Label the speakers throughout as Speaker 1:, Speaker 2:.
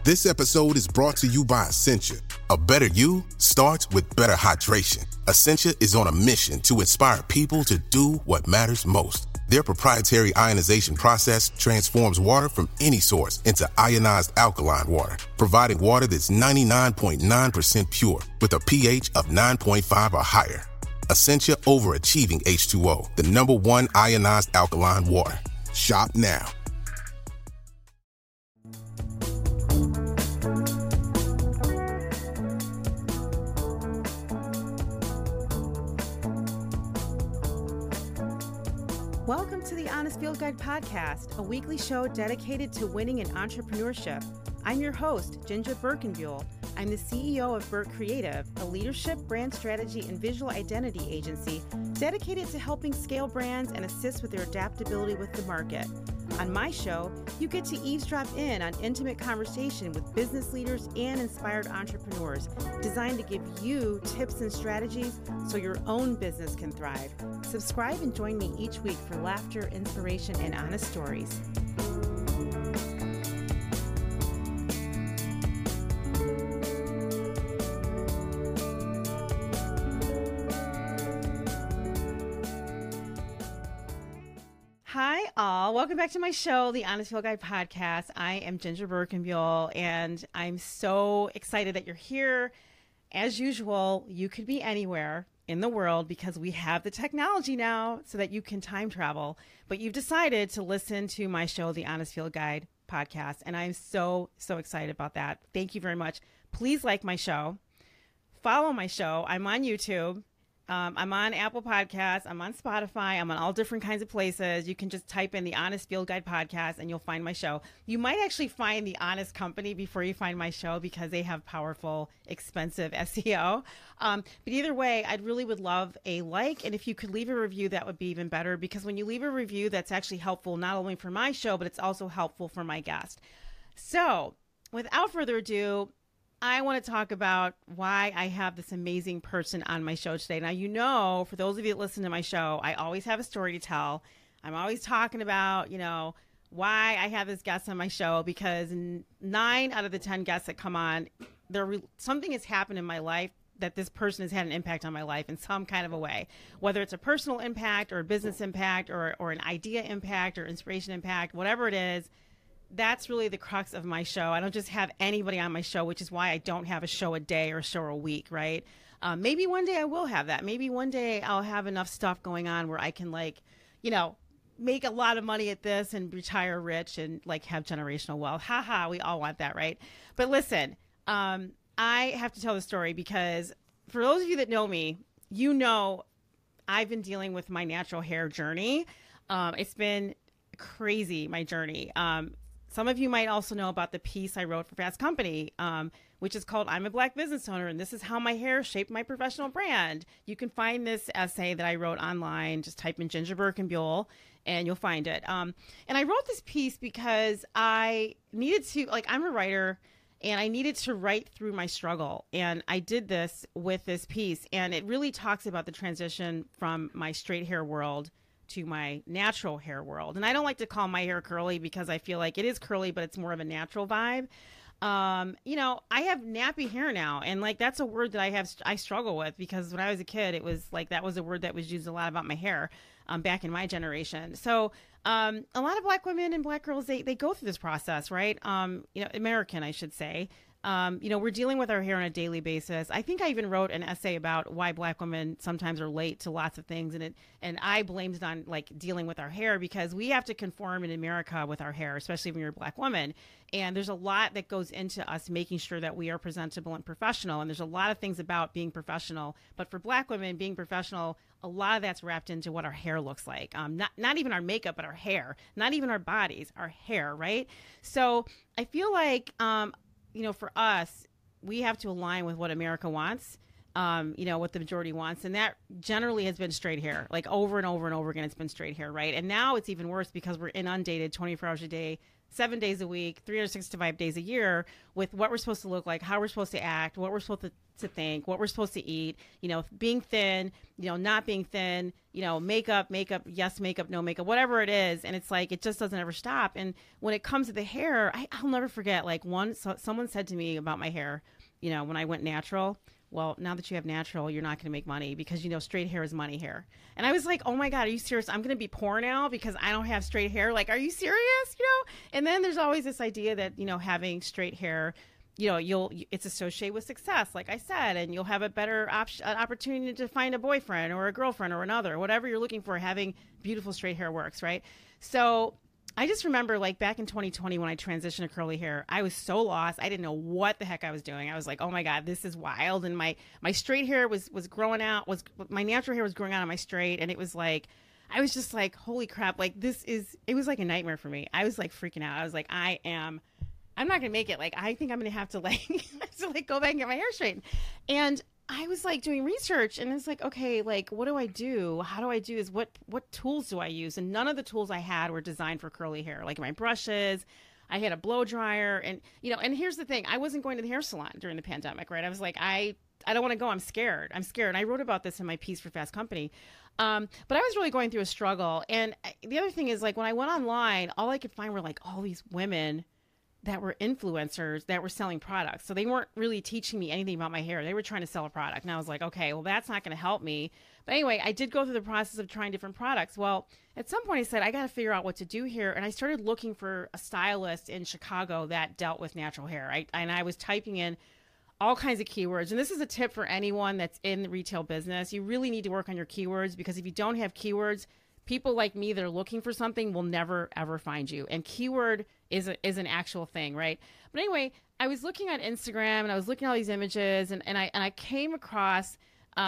Speaker 1: This episode is brought to you by Essentia. A better you starts with better hydration. Essentia is on a mission to inspire people to do what matters most. Their proprietary ionization process transforms water from any source into ionized alkaline water, providing water that's 99.9% pure with a pH of 9.5 or higher. Essentia Overachieving H2O, the #1 ionized alkaline water. Shop now.
Speaker 2: Welcome to the Honest Field Guide podcast, a weekly show dedicated to winning in entrepreneurship. I'm your host, Ginger Birkenbuell. I'm the CEO of Burt Creative, a leadership, brand strategy, and visual identity agency dedicated to helping scale brands and assist with their adaptability with the market. On my show, you get to eavesdrop in on intimate conversation with business leaders and inspired entrepreneurs, designed to give you tips and strategies so your own business can thrive. Subscribe and join me each week for laughter, inspiration, and honest stories. Hi, all. Welcome back to my show, the Honest Field Guide podcast. I am Ginger Birkenbuell, and I'm so excited that you're here. As usual, you could be anywhere in the world because we have the technology now so that you can time travel. But you've decided to listen to my show, the Honest Field Guide podcast, and I'm so excited about that. Thank you very much. Please like my show. Follow my show. I'm on YouTube. I'm on Apple Podcasts. I'm on Spotify. I'm on all different kinds of places. You can just type in the Honest Field Guide podcast and you'll find my show. You might actually find the Honest Company before you find my show because they have powerful, expensive SEO. But either way, I'd really would love a like. And if you could leave a review, that would be even better because when you leave a review, that's actually helpful not only for my show, but it's also helpful for my guest. So without further ado, I want to talk about why I have this amazing person on my show today. Now, you know, for those of you that listen to my show, I always have a story to tell. I'm always talking about, why I have this guest on my show because 9 out of the 10 guests that come on, something has happened in my life that this person has had an impact on my life in some kind of a way, whether it's a personal impact or a business impact or an idea impact or inspiration impact, whatever it is. That's really the crux of my show. I don't just have anybody on my show, which is why I don't have a show a day or a show a week, right? Maybe one day I will have that. Maybe one day I'll have enough stuff going on where I can make a lot of money at this and retire rich and have generational wealth. We all want that, right? But listen, I have to tell the story because for those of you that know me, I've been dealing with my natural hair journey. It's been crazy, my journey. Some of you might also know about the piece I wrote for Fast Company, which is called I'm a Black Business Owner, and this is how my hair shaped my professional brand. You can find this essay that I wrote online. Just type in Ginger Birkenbuell, and you'll find it. And I wrote this piece because I needed to, I'm a writer, and I needed to write through my struggle. And I did this with this piece, and it really talks about the transition from my straight hair world to my natural hair world. And I don't like to call my hair curly because I feel like it is curly, but it's more of a natural vibe. I have nappy hair now. And that's a word that I struggle with because when I was a kid, it was that was a word that was used a lot about my hair back in my generation. So a lot of Black women and Black girls, they go through this process, right? American, I should say. We're dealing with our hair on a daily basis. I think I even wrote an essay about why Black women sometimes are late to lots of things. And I blamed it on dealing with our hair because we have to conform in America with our hair, especially when you're a Black woman. And there's a lot that goes into us making sure that we are presentable and professional. And there's a lot of things about being professional. But for Black women, being professional, a lot of that's wrapped into what our hair looks like. Not even our makeup, but our hair. Not even our bodies, our hair, right? So I feel for us, we have to align with what America wants, what the majority wants. And that generally has been straight hair, over and over and over again. It's been straight hair, right? And now it's even worse because we're inundated 24 hours a day 7 days a week, 365 days a year with what we're supposed to look like, how we're supposed to act, what we're supposed to think, what we're supposed to eat, being thin, not being thin, makeup, yes, makeup, no makeup, whatever it is. And it's like, it just doesn't ever stop. And when it comes to the hair, I'll never forget, like someone said to me about my hair, when I went natural, well, now that you have natural, you're not going to make money because, straight hair is money hair. And I was like, oh my God, are you serious? I'm going to be poor now because I don't have straight hair. Like, are you serious? And then there's always this idea that, having straight hair, it's associated with success, like I said, and you'll have a better opportunity to find a boyfriend or a girlfriend or another, whatever you're looking for. Having beautiful straight hair works, right? So I just remember, like, back in 2020 when I transitioned to curly hair, I was so lost. I didn't know what the heck I was doing. I was like, oh my God, this is wild. And my straight hair was growing out, my natural hair was growing out on my straight. And it was like, I was just like, holy crap, like it was like a nightmare for me. I was like freaking out. I was like, I'm not going to make it. Like, I think I'm going to have to go back and get my hair straightened. And I was like doing research and it's like, okay, like, what do I do? How do I do this? What tools do I use? And none of the tools I had were designed for curly hair. Like my brushes, I had a blow dryer and, and here's the thing. I wasn't going to the hair salon during the pandemic, right? I was like, I don't want to go. I'm scared. And I wrote about this in my piece for Fast Company. But I was really going through a struggle. And the other thing is, like, when I went online, all I could find were like all these women that were influencers that were selling products. So they weren't really teaching me anything about my hair. They were trying to sell a product. And I was like, okay, well, that's not going to help me. But anyway, I did go through the process of trying different products. Well, at some point I said, I got to figure out what to do here. And I started looking for a stylist in Chicago that dealt with natural hair. And I was typing in all kinds of keywords. And this is a tip for anyone that's in the retail business. You really need to work on your keywords, because if you don't have keywords, people like me that are looking for something will never, ever find you. And keyword is an actual thing, right? But anyway, I was looking at Instagram and I was looking at all these images and I came across,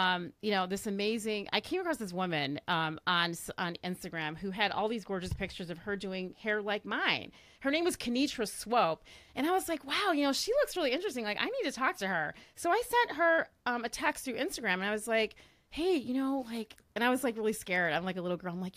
Speaker 2: this amazing, I came across this woman on Instagram who had all these gorgeous pictures of her doing hair like mine. Her name was Kenitra Swope. And I was like, wow, she looks really interesting. Like, I need to talk to her. So I sent her a text through Instagram and I was like, hey, and I was like really scared. I'm like a little girl. I'm like,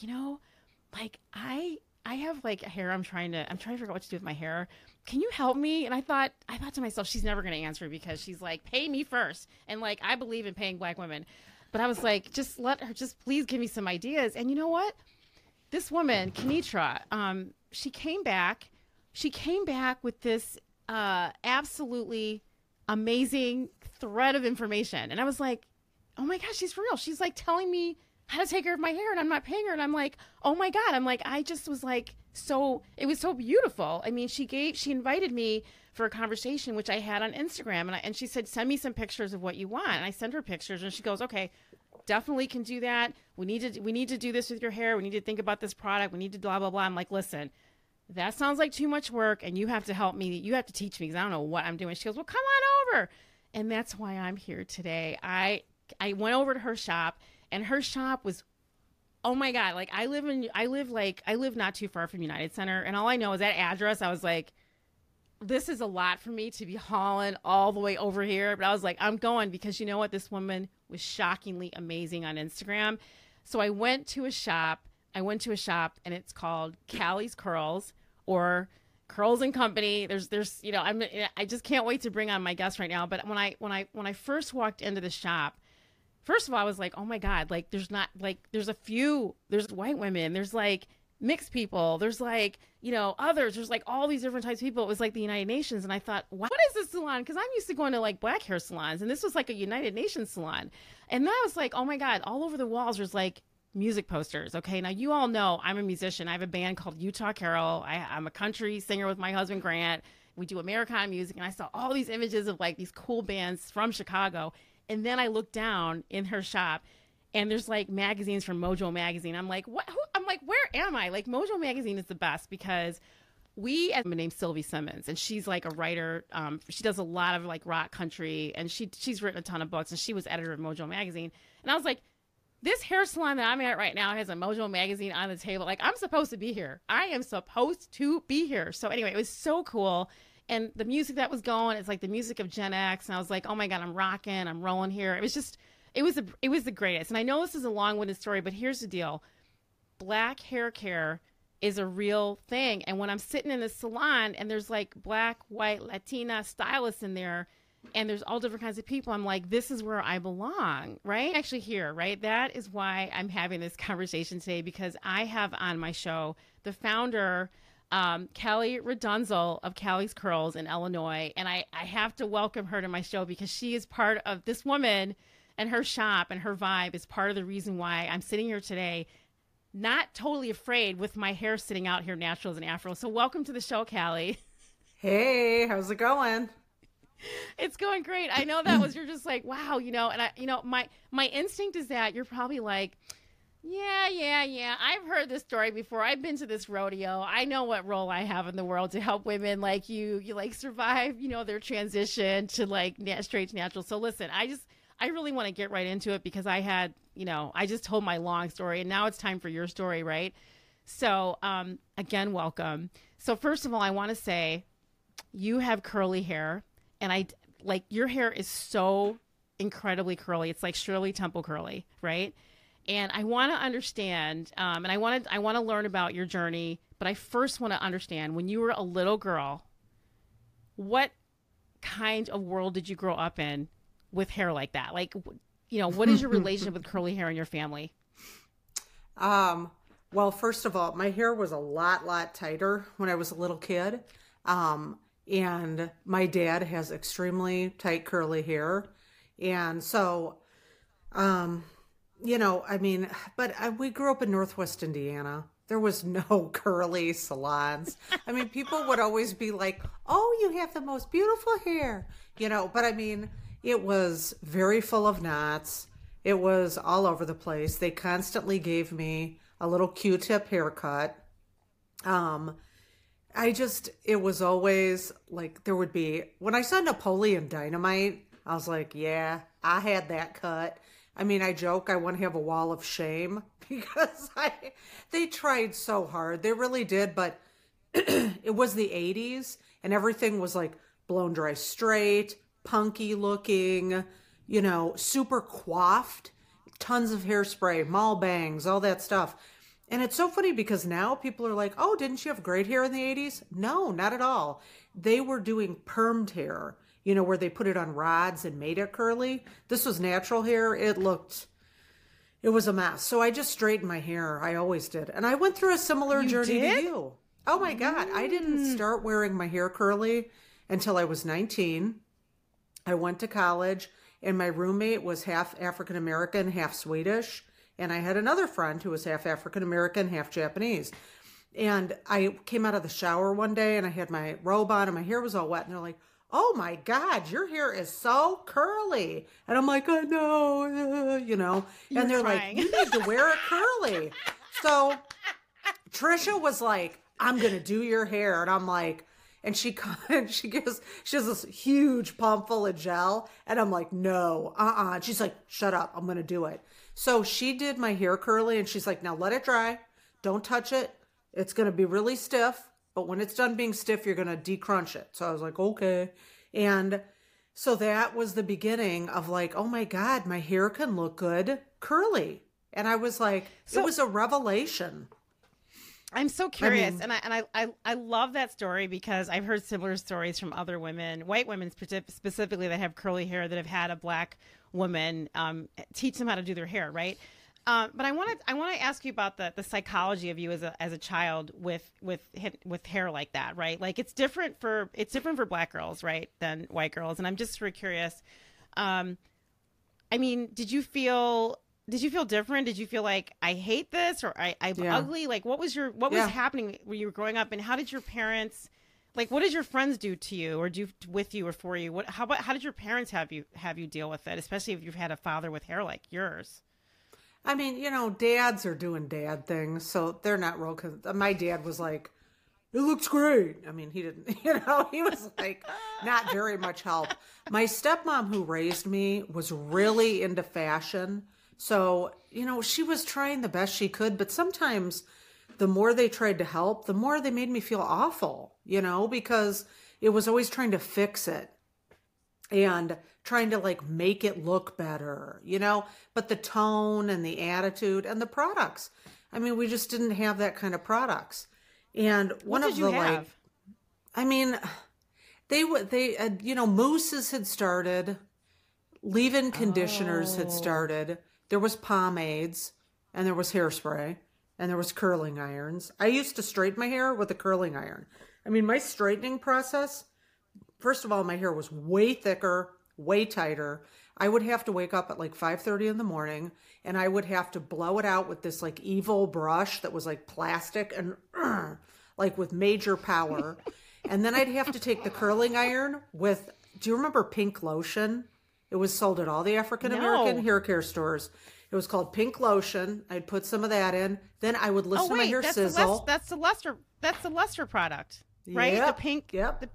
Speaker 2: I have like hair. I'm trying to figure out what to do with my hair. Can you help me? And I thought to myself, she's never going to answer because she's like, pay me first. And like, I believe in paying Black women. But I was like, just please give me some ideas. And you know what? This woman, Kenitra, she came back with this absolutely amazing thread of information. And I was like, oh my gosh, she's for real. She's like telling me how to take care of my hair and I'm not paying her. And I'm like, oh my God. I'm like, I just was like, it was so beautiful. I mean, she invited me for a conversation, which I had on Instagram. And she said, send me some pictures of what you want. And I sent her pictures and she goes, okay, definitely can do that. We need to do this with your hair. We need to think about this product. We need to blah, blah, blah. I'm like, listen, that sounds like too much work. And you have to help me. You have to teach me because I don't know what I'm doing. She goes, well, come on over. And that's why I'm here today. I went over to her shop and her shop was, oh my God, like I live not too far from United Center. And all I know is that address. I was like, this is a lot for me to be hauling all the way over here. But I was like, I'm going because you know what? This woman was shockingly amazing on Instagram. So I went to a shop and it's called Callie's Curls or Curls and Company. There's I just can't wait to bring on my guest right now. But when I first walked into the shop, first of all, I was like, oh my God, like there's white women, there's like mixed people, there's like, others, there's like all these different types of people. It was like the United Nations. And I thought, what is this salon? Because I'm used to going to like black hair salons and this was like a United Nations salon. And then I was like, oh my God, all over the walls, there's like music posters. Okay. Now you all know I'm a musician. I have a band called Utah Carol. I'm a country singer with my husband, Grant. We do Americana music. And I saw all these images of like these cool bands from Chicago. And then I looked down in her shop and there's like magazines from Mojo Magazine. I'm like, what? I'm like, where am I? Like Mojo Magazine is the best because we have a named Sylvie Simmons and she's like a writer. She does a lot of like rock country and she's written a ton of books and she was editor of Mojo Magazine. And I was like, this hair salon that I'm at right now has a Mojo Magazine on the table. Like I'm supposed to be here. I am supposed to be here. So anyway, it was so cool. And the music that was going, it's like the music of Gen X. And I was like, oh my God, I'm rocking, I'm rolling here. It was the greatest. And I know this is a long-winded story, but here's the deal. Black hair care is a real thing. And when I'm sitting in the salon and there's like Black, white, Latina stylists in there, and there's all different kinds of people, I'm like, this is where I belong, right? Actually here, right? That is why I'm having this conversation today, because I have on my show the founder, Callie Redunzel of Callie's Curls in Illinois. And I have to welcome her to my show because she is part of this woman, and her shop and her vibe is part of the reason why I'm sitting here today, not totally afraid with my hair sitting out here natural as an afro. So welcome to the show, Callie.
Speaker 3: Hey, how's it going?
Speaker 2: It's going great. I know that was, you're just like, wow, and my instinct is that you're probably like, yeah. I've heard this story before. I've been to this rodeo. I know what role I have in the world to help women like you like survive, their transition to like straight to natural. So listen, I really want to get right into it because I just told my long story and now it's time for your story, right? So, again, welcome. So first of all, I want to say you have curly hair. And your hair is so incredibly curly. It's like Shirley Temple curly, right? And I want to understand, and I want to learn about your journey. But I first want to understand, when you were a little girl, what kind of world did you grow up in with hair like that? Like, what is your relationship with curly hair in your family?
Speaker 3: Well, first of all, my hair was a lot tighter when I was a little kid. And my dad has extremely tight curly hair. And so, we grew up in Northwest Indiana. There was no curly salons. I mean, people would always be like, oh, you have the most beautiful hair, but I mean, it was very full of knots. It was all over the place. They constantly gave me a little Q-tip haircut. It was always like, there would be, when I saw Napoleon Dynamite, I was like, yeah, I had that cut. I mean, I joke, I want to have a wall of shame because they tried so hard. They really did. But it was the 80s and everything was like blown dry straight, punky looking, super coiffed, tons of hairspray, mall bangs, all that stuff. And it's so funny because now people are like, oh, didn't you have great hair in the 80s? No, not at all. They were doing permed hair, where they put it on rods and made it curly. This was natural hair. It was a mess. So I just straightened my hair. I always did. And I went through a similar journey to you. Oh my God. I didn't start wearing my hair curly until I was 19. I went to college and my roommate was half African American, half Swedish. And I had another friend who was half African-American, half Japanese. And I came out of the shower one day and I had my robe on and my hair was all wet. And they're like, oh my God, your hair is so curly. And I'm like, I know, And they're like, you need to wear it curly. So Trisha was like, I'm going to do your hair. And I'm like, and she has this huge pump full of gel. And I'm like, no, And she's like, shut up, I'm going to do it. So she did my hair curly and she's like, now let it dry. Don't touch it. It's going to be really stiff. But when it's done being stiff, you're going to decrunch it. So I was like, okay. And so that was the beginning of like, oh my God, my hair can look good curly. And I was like, it was a revelation.
Speaker 2: I'm so curious. I love that story because I've heard similar stories from other women, white women specifically, that have curly hair that have had a Black woman teach them how to do their hair, right? But I want to ask you about the psychology of you as a child with hair like that, right? Like it's different for Black girls, right, than white girls, and I'm just sort of curious. I mean, did you feel different? Did you feel like I hate this or I'm ugly? Like what was happening when you were growing up, and how did your parents? Like, what did your friends do to you or do with you or for you? How did your parents have you deal with it, especially if you've had a father with hair like yours?
Speaker 3: I mean, dads are doing dad things, so they're not real. Cause my dad was like, it looks great. I mean, he didn't, he was like not very much help. My stepmom who raised me was really into fashion. So, she was trying the best she could, but sometimes the more they tried to help, the more they made me feel awful, because it was always trying to fix it and trying to like make it look better, but the tone and the attitude and the products. I mean, we just didn't have that kind of products. And
Speaker 2: What
Speaker 3: one
Speaker 2: did
Speaker 3: of
Speaker 2: you
Speaker 3: the
Speaker 2: have?
Speaker 3: I mean, mousses had started, leave-in conditioners had
Speaker 2: Oh.
Speaker 3: started. There was pomades, and there was hairspray, and there was curling irons. I used to straighten my hair with a curling iron. I mean, my straightening process, first of all, my hair was way thicker, way tighter. I would have to wake up at like 5:30 in the morning, and I would have to blow it out with this like evil brush that was like plastic and like with major power. And then I'd have to take the curling iron with, do you remember Pink Lotion? It was sold at all the African American
Speaker 2: No.
Speaker 3: hair care stores. It was called Pink Lotion. I'd put some of that in. Then I would
Speaker 2: Oh
Speaker 3: listen to my
Speaker 2: wait,
Speaker 3: hair
Speaker 2: that's
Speaker 3: sizzle.
Speaker 2: the Luster product, right? The
Speaker 3: Yep.
Speaker 2: pink.
Speaker 3: Yep.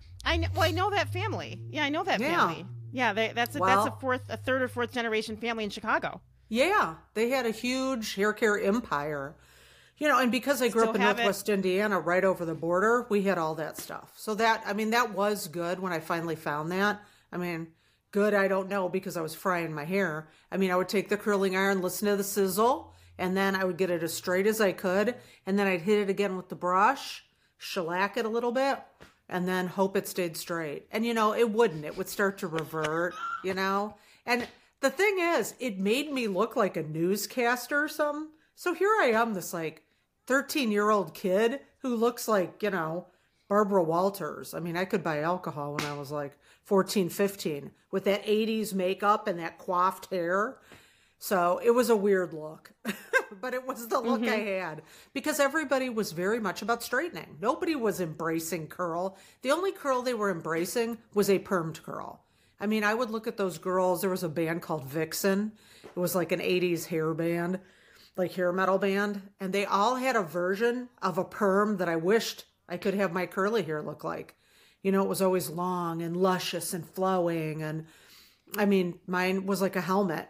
Speaker 2: I know that family. Yeah, I know that
Speaker 3: Yeah.
Speaker 2: family. Yeah, that's
Speaker 3: Well,
Speaker 2: a third or fourth generation family in Chicago.
Speaker 3: yeah, they had a huge hair care empire. And because I grew
Speaker 2: Still
Speaker 3: up in
Speaker 2: have it.
Speaker 3: Northwest Indiana, right over the border, we had all that stuff. So that was good when I finally found that. I mean, good, I don't know because I was frying my hair. I mean, I would take the curling iron, listen to the sizzle, and then I would get it as straight as I could. And then I'd hit it again with the brush, shellac it a little bit, and then hope it stayed straight. And, it wouldn't. It would start to revert. And the thing is, it made me look like a newscaster or something. So here I am, this like 13-year-old kid who looks like, Barbara Walters. I mean, I could buy alcohol when I was like 14, 15 with that 80s makeup and that coiffed hair. So it was a weird look, but it was the look I had because everybody was very much about straightening. Nobody was embracing curl. The only curl they were embracing was a permed curl. I mean, I would look at those girls. There was a band called Vixen. It was like an 80s hair band, like hair metal band. And they all had a version of a perm that I wished I could have my curly hair look like. It was always long and luscious and flowing. And I mean, mine was like a helmet.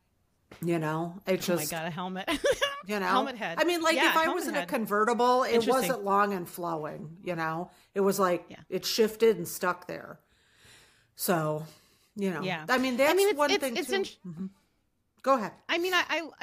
Speaker 3: It
Speaker 2: Oh my
Speaker 3: just,
Speaker 2: god, a helmet.
Speaker 3: helmet
Speaker 2: head.
Speaker 3: I mean, like
Speaker 2: Yeah,
Speaker 3: if I
Speaker 2: helmet
Speaker 3: was in a
Speaker 2: head.
Speaker 3: convertible, it
Speaker 2: Interesting.
Speaker 3: wasn't long and flowing, It was like it shifted and stuck there. So,
Speaker 2: Yeah.
Speaker 3: I mean, that's
Speaker 2: it's,
Speaker 3: one
Speaker 2: it's,
Speaker 3: thing
Speaker 2: it's
Speaker 3: too.
Speaker 2: in-
Speaker 3: Go ahead.
Speaker 2: I mean,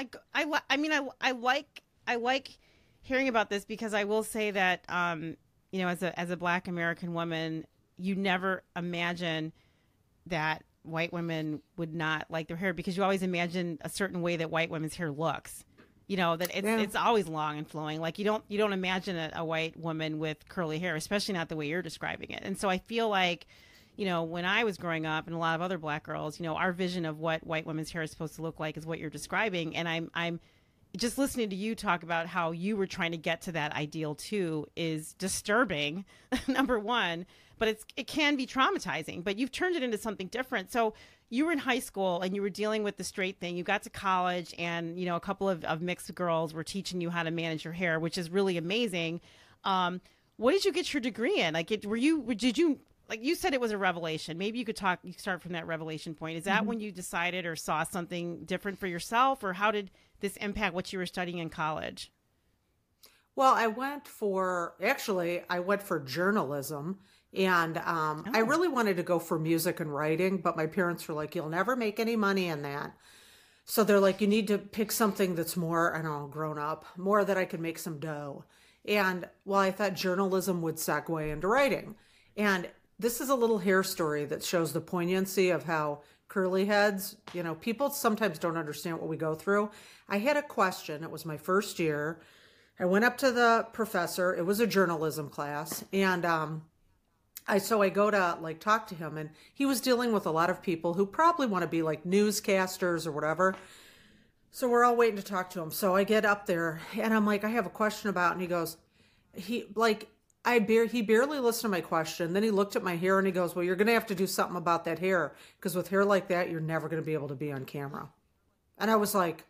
Speaker 2: I like hearing about this because I will say that, as a Black American woman, you never imagine that white women would not like their hair because you always imagine a certain way that white women's hair looks. That it's always long and flowing. Like you don't imagine a white woman with curly hair, especially not the way you're describing it. And so I feel like, when I was growing up and a lot of other Black girls, our vision of what white women's hair is supposed to look like is what you're describing. And I'm just listening to you talk about how you were trying to get to that ideal too is disturbing, number one, but it can be traumatizing, but you've turned it into something different. So you were in high school and you were dealing with the straight thing. You got to college and, a couple of mixed girls were teaching you how to manage your hair, which is really amazing. What did you get your degree in? Like, did you, like you said, it was a revelation. Maybe you start from that revelation point. Is that when you decided or saw something different for yourself, or how did this impact what you were studying in college?
Speaker 3: Well, I went for journalism, and I really wanted to go for music and writing, but my parents were like, "You'll never make any money in that." So they're like, "You need to pick something that's more, I don't know, grown up, more that I could make some dough." And well, I thought journalism would segue into writing. And this is a little hair story that shows the poignancy of how curly heads, people sometimes don't understand what we go through. I had a question. It was my first year. I went up to the professor. It was a journalism class. And I go to like talk to him, and he was dealing with a lot of people who probably want to be like newscasters or whatever. So we're all waiting to talk to him. So I get up there and I'm like, I have a question about, and he goes, he barely listened to my question. Then he looked at my hair and he goes, well, you're going to have to do something about that hair, because with hair like that, you're never going to be able to be on camera. And I was like,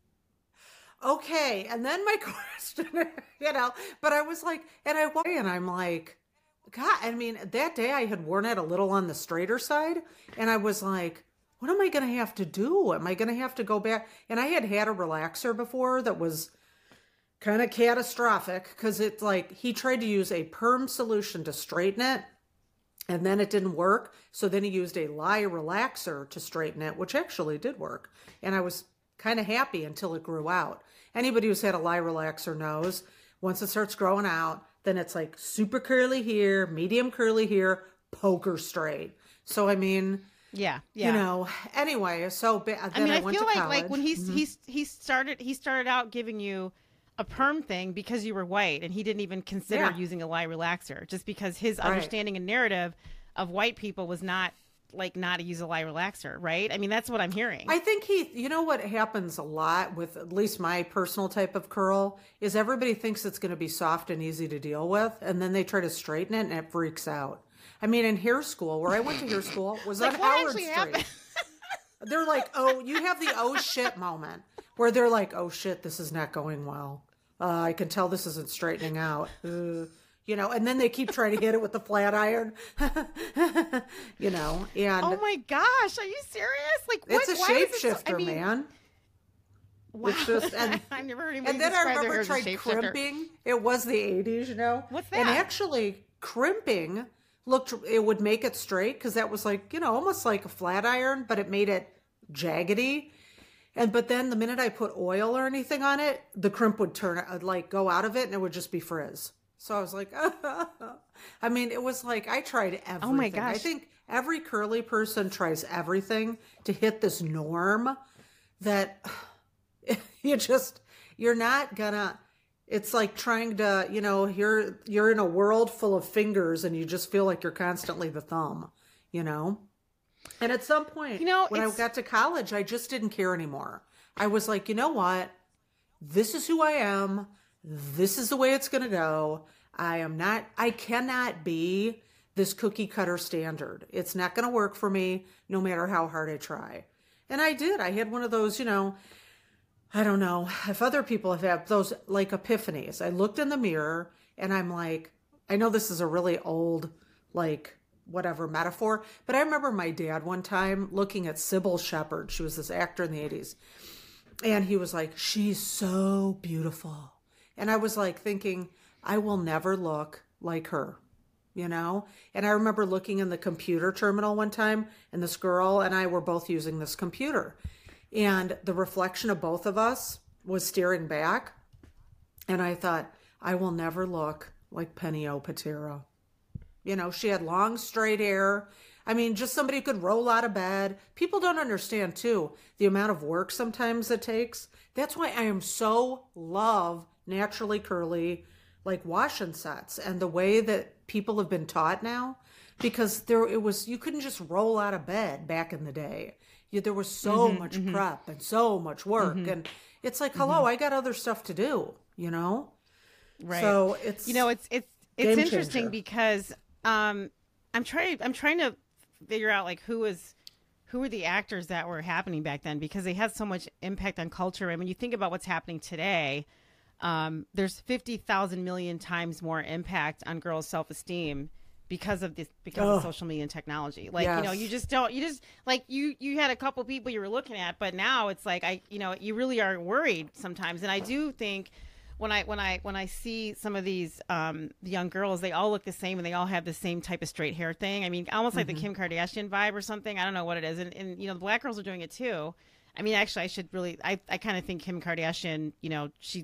Speaker 3: okay. And then my question, but I was like, and I'm like, God, I mean, that day I had worn it a little on the straighter side, and I was like, what am I going to have to do? Am I going to have to go back? And I had a relaxer before that was kind of catastrophic, because it's like he tried to use a perm solution to straighten it, and then it didn't work. So then he used a lye relaxer to straighten it, which actually did work. And I was kind of happy until it grew out. Anybody who's had a lye relaxer knows once it starts growing out, then it's like super curly here, medium curly here, poker straight. So, I mean,
Speaker 2: yeah.
Speaker 3: you know, anyway, so then I went
Speaker 2: feel
Speaker 3: to college.
Speaker 2: like when he started out giving you a perm thing because you were white, and he didn't even consider using a lie relaxer, just because his understanding and narrative of white people was not to use a lie relaxer, right? I mean, that's what I'm hearing.
Speaker 3: I think you know what happens a lot with at least my personal type of curl is everybody thinks it's going to be soft and easy to deal with, and then they try to straighten it and it freaks out. I mean, in hair school, where I went to hair school, was on Howard Street. They're like, oh, you have the oh shit moment where they're like, oh shit, this is not going well. I can tell this isn't straightening out. You know, and then they keep trying to hit it with the flat iron. You know, and
Speaker 2: oh my gosh, are you serious? Like, what?
Speaker 3: It's a shapeshifter, man.
Speaker 2: Wow.
Speaker 3: It's just, and,
Speaker 2: I've never heard anybody
Speaker 3: and then I
Speaker 2: describe their
Speaker 3: remember
Speaker 2: hair as a
Speaker 3: tried
Speaker 2: shapeshifter.
Speaker 3: crimping. It was the 80s, you know.
Speaker 2: What's that?
Speaker 3: And actually, crimping it would make it straight, because that was like, you know, almost like a flat iron, but it made it jaggedy. But then the minute I put oil or anything on it, the crimp would go out of it, and it would just be frizz. So I was like, I mean, it was like, I tried everything.
Speaker 2: Oh my gosh.
Speaker 3: I think every curly person tries everything to hit this norm that you're not gonna, it's like trying to, you know, you're in a world full of fingers and you just feel like you're constantly the thumb, you know? And at some point, when I got to college, I just didn't care anymore. I was like, you know what? This is who I am. This is the way it's going to go. I cannot be this cookie cutter standard. It's not going to work for me no matter how hard I try. And I did. I had one of those, you know, I don't know if other people have had those like epiphanies. I looked in the mirror and I'm like, I know this is a really old, like, whatever metaphor, but I remember my dad one time looking at Sybil Shepherd. She was this actor in the 80s. And he was like, she's so beautiful. And I was like thinking, I will never look like her, you know? And I remember looking in the computer terminal one time, and this girl and I were both using this computer. And the reflection of both of us was staring back. And I thought, I will never look like Penny Opatera. You know, she had long, straight hair. I mean, just somebody who could roll out of bed. People don't understand, too, the amount of work sometimes it takes. That's why I am so love naturally curly, like wash-and sets, and the way that people have been taught now, because you couldn't just roll out of bed back in the day. There was so much prep and so much work, and it's like, hello, I got other stuff to do, you know?
Speaker 2: Right.
Speaker 3: So it's,
Speaker 2: you know, it's interesting because I'm trying to figure out like who were the actors that were happening back then, because they had so much impact on culture. And when you think about what's happening today, there's 50,000 million times more impact on girls' self-esteem because of social media and technology. Like, you know, you just like you had a couple people you were looking at, but now it's like, you really are worried sometimes. And I do think when I see some of these young girls, they all look the same and they all have the same type of straight hair thing. I mean, almost like the Kim Kardashian vibe or something. I don't know what it is. And you know, the black girls are doing it too. I mean, actually, I kind of think Kim Kardashian, she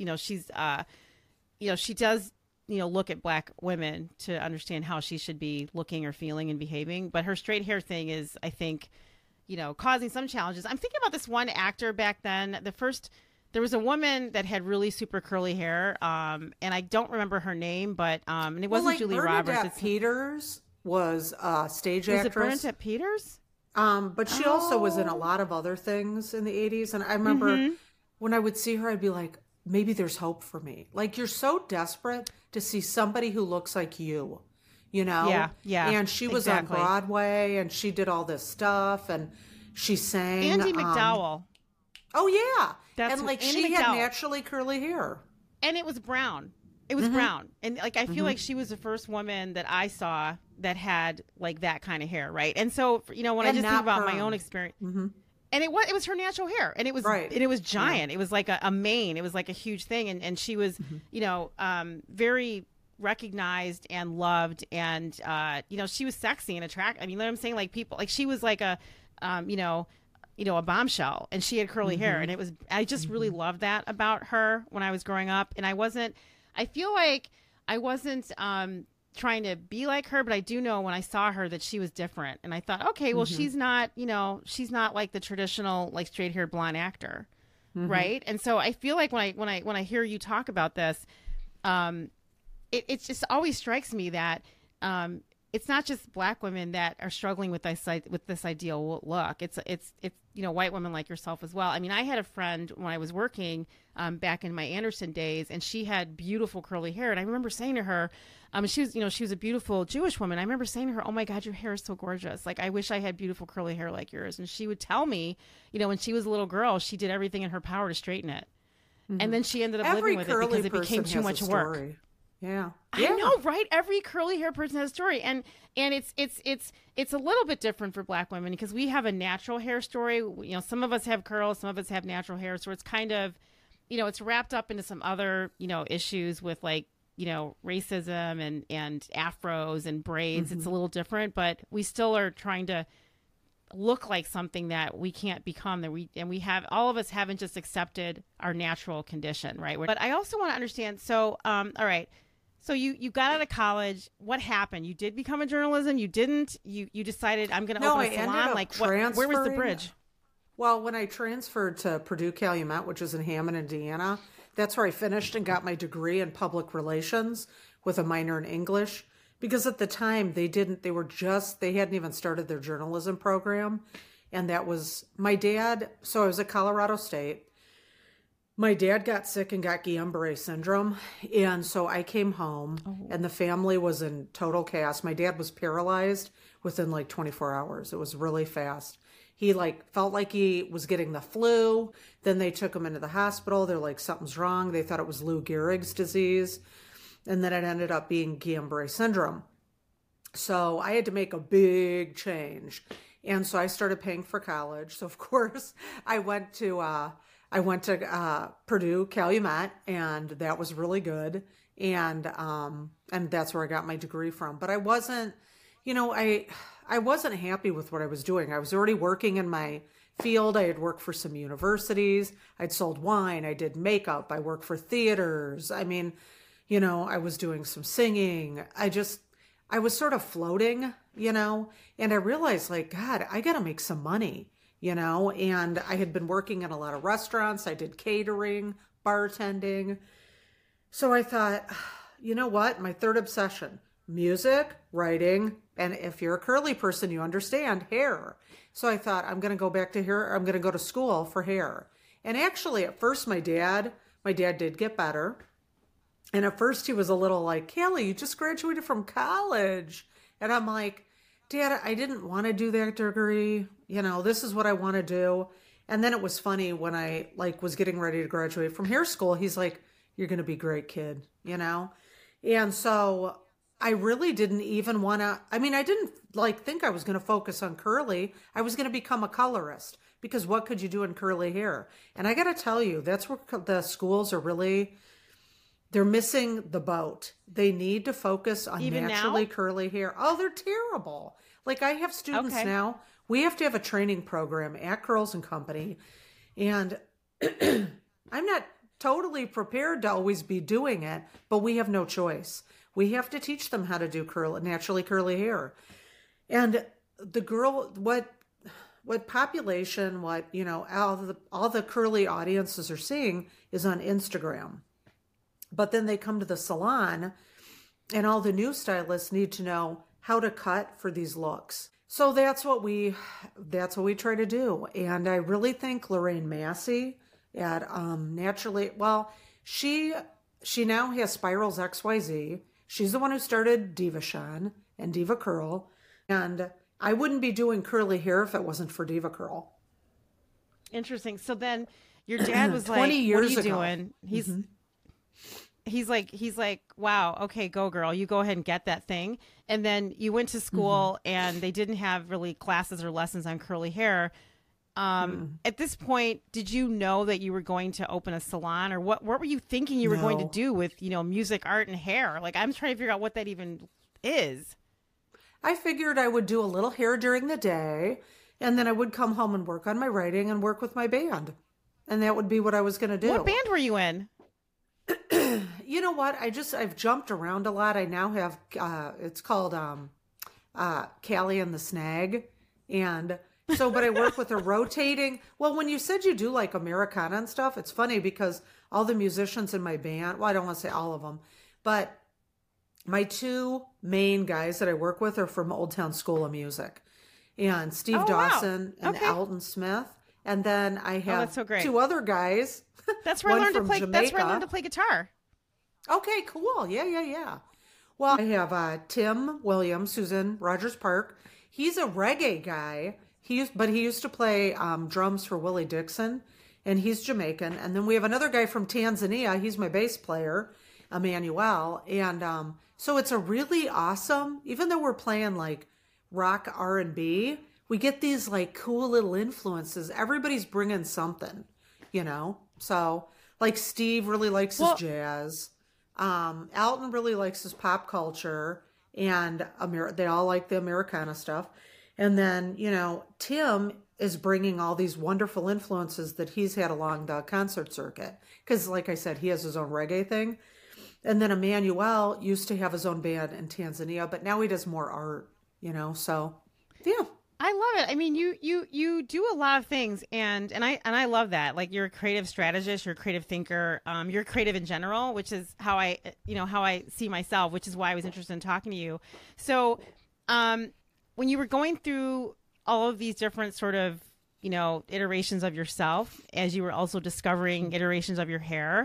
Speaker 2: does, look at black women to understand how she should be looking or feeling and behaving. But her straight hair thing is, I think, causing some challenges. I'm thinking about this one actor back then. There was a woman that had really super curly hair, and I don't remember her name, but and it wasn't
Speaker 3: like
Speaker 2: Julia
Speaker 3: Bernadette
Speaker 2: Roberts.
Speaker 3: Peters was a stage actress.
Speaker 2: Was it Bernadette Peters?
Speaker 3: But she also was in a lot of other things in the 80s. And I remember when I would see her, I'd be like, maybe there's hope for me. Like, you're so desperate to see somebody who looks like you,
Speaker 2: Yeah.
Speaker 3: And she was on Broadway, and she did all this stuff, and she sang.
Speaker 2: Andie MacDowell.
Speaker 3: Oh, yeah.
Speaker 2: That's
Speaker 3: and
Speaker 2: Andie
Speaker 3: she had
Speaker 2: MacDowell.
Speaker 3: naturally curly hair.
Speaker 2: And it was brown. It was brown. And like, I feel like she was the first woman that I saw that had like that kind of hair. Right. And so, when I just think about my own experience, and it was her natural hair, and it was, and it was giant. Yeah. It was like a mane. It was like a huge thing. And she was, very recognized and loved. And, she was sexy and attractive. I mean, you know what I'm saying? Like, people, like, she was like a bombshell, and she had curly hair, and I just really loved that about her when I was growing up. And I feel like I wasn't trying to be like her, but I do know when I saw her that she was different. And I thought, okay, well, she's not, she's not like the traditional, like straight haired blonde actor. Right. And so I feel like when I hear you talk about this, it just always strikes me that, it's not just Black women that are struggling with this ideal look. It's white women like yourself as well. I mean, I had a friend when I was working back in my Anderson days, and she had beautiful curly hair. And I remember saying to her, she was a beautiful Jewish woman. I remember saying to her, "Oh my God, your hair is so gorgeous. Like, I wish I had beautiful curly hair like yours." And she would tell me, when she was a little girl, she did everything in her power to straighten it. And then she ended up living with it because it became too much work.
Speaker 3: Yeah.
Speaker 2: I know, right? Every curly hair person has a story, and it's a little bit different for Black women because we have a natural hair story. Some of us have curls, some of us have natural hair, so it's kind of, it's wrapped up into some other, issues with like, racism and afros and braids. It's a little different, but we still are trying to look like something that we can't become. All of us haven't just accepted our natural condition, right? But I also want to understand. So, all right. So you got out of college. What happened? You did become a journalism. You didn't. You decided I'm going to open a salon. Like where was the bridge?
Speaker 3: Well, when I transferred to Purdue Calumet, which is in Hammond, Indiana, that's where I finished and got my degree in public relations with a minor in English. Because at the time they hadn't even started their journalism program, and that was my dad. So I was at Colorado State. My dad got sick and got Guillain-Barré syndrome. And so I came home and the family was in total chaos. My dad was paralyzed within like 24 hours. It was really fast. He felt like he was getting the flu. Then they took him into the hospital. They're like, something's wrong. They thought it was Lou Gehrig's disease. And then it ended up being Guillain-Barré syndrome. So I had to make a big change. And so I started paying for college. So of course I went to Purdue Calumet, and that was really good. And that's where I got my degree from. But I wasn't, I wasn't happy with what I was doing. I was already working in my field. I had worked for some universities. I'd sold wine. I did makeup. I worked for theaters. I mean, I was doing some singing. I was sort of floating, and I realized God, I got to make some money. And I had been working in a lot of restaurants. I did catering, bartending. So I thought, you know what? My third obsession, music, writing, and if you're a curly person, you understand hair. So I thought, I'm going to go back to hair. I'm going to go to school for hair. And actually, at first, my dad did get better. And at first he was a little like, "Callie, you just graduated from college." And I'm like, "Dad, I didn't want to do that degree. This is what I want to do." And then it was funny when I was getting ready to graduate from hair school. He's like, "You're going to be great, kid," And so I really didn't even want to, I didn't think I was going to focus on curly. I was going to become a colorist because what could you do in curly hair? And I got to tell you, that's where the schools are really, they're missing the boat. They need to focus on
Speaker 2: even
Speaker 3: naturally
Speaker 2: now?
Speaker 3: Curly hair. Oh, they're terrible. I have students now. We have to have a training program at Curls and Company. And I'm not totally prepared to always be doing it, but we have no choice. We have to teach them how to do naturally curly hair. And the girl, what population, all the curly audiences are seeing is on Instagram. But then they come to the salon and all the new stylists need to know how to cut for these looks. So that's what we try to do. And I really think Lorraine Massey at Naturally, well, she now has Spirals XYZ. She's the one who started DevaShawn and Diva Curl. And I wouldn't be doing curly hair if it wasn't for Diva Curl.
Speaker 2: Interesting. So then your dad was
Speaker 3: 20 years
Speaker 2: "What are you
Speaker 3: ago.
Speaker 2: doing?" He's like, "Wow, okay, go girl, you go ahead and get that thing." And then you went to school and they didn't have really classes or lessons on curly hair. At this point, did you know that you were going to open a salon, or what were you thinking you were going to do with, music, art, and hair? I'm trying to figure out what that even is.
Speaker 3: I figured I would do a little hair during the day, and then I would come home and work on my writing and work with my band. And that would be what I was going to do.
Speaker 2: What band were you in?
Speaker 3: you know what? I've jumped around a lot. I now have, it's called Callie and the Snag. And so, but I work with a rotating. Well, when you said you do like Americana and stuff, it's funny because all the musicians in my band, well, I don't want to say all of them, but my two main guys that I work with are from Old Town School of Music, and Steve Dawson and Alton Smith. And then I have
Speaker 2: that's so great.
Speaker 3: two other guys.
Speaker 2: That's where I learned to play.
Speaker 3: Jamaica.
Speaker 2: That's where I learned to play guitar.
Speaker 3: Okay, cool. Yeah. Well, I have Tim Williams, who's in Rogers Park. He's a reggae guy. He used to play drums for Willie Dixon, and he's Jamaican. And then we have another guy from Tanzania. He's my bass player, Emmanuel. And so it's a really awesome, even though we're playing like rock R&B, we get these like cool little influences. Everybody's bringing something, you know? So like Steve really likes his jazz. Alton really likes his pop culture, and they all like the Americana stuff. And then, you know, Tim is bringing all these wonderful influences that he's had along the concert circuit. Because like I said, he has his own reggae thing. And then Emmanuel used to have his own band in Tanzania, but now he does more art, you know, so yeah.
Speaker 2: I love it. I mean, you do a lot of things, and I love that. Like, you're a creative strategist, you're a creative thinker, you're creative in general, which is how I see myself, which is why I was interested in talking to you. So, when you were going through all of these different sort of, you know, iterations of yourself, as you were also discovering iterations of your hair,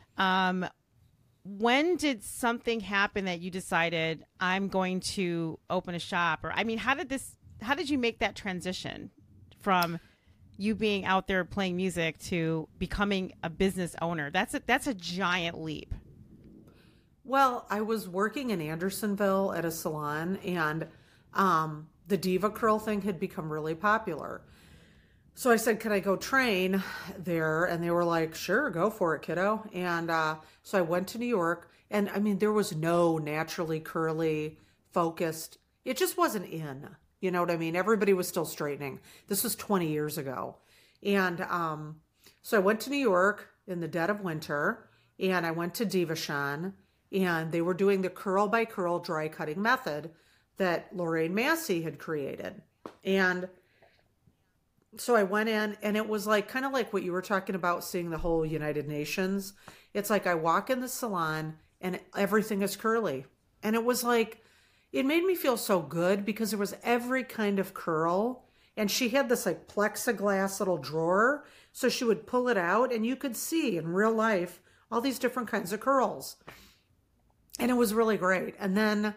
Speaker 2: when did something happen that you decided, I'm going to open a shop? Or, I mean, how did you make that transition from you being out there playing music to becoming a business owner? That's a giant leap.
Speaker 3: Well, I was working in Andersonville at a salon, and the Diva Curl thing had become really popular. So I said, can I go train there? And they were like, sure, go for it, kiddo. And so I went to New York, and I mean, there was no naturally curly focused. It just wasn't in. You know what I mean? Everybody was still straightening. This was 20 years ago. And so I went to New York in the dead of winter, and I went to Divashon, and they were doing the curl by curl dry cutting method that Lorraine Massey had created. And so I went in, and it was like kind of like what you were talking about, seeing the whole United Nations. It's like I walk in the salon and everything is curly. And it was like, it made me feel so good because there was every kind of curl. And she had this like plexiglass little drawer. So she would pull it out and you could see in real life all these different kinds of curls. And it was really great. And then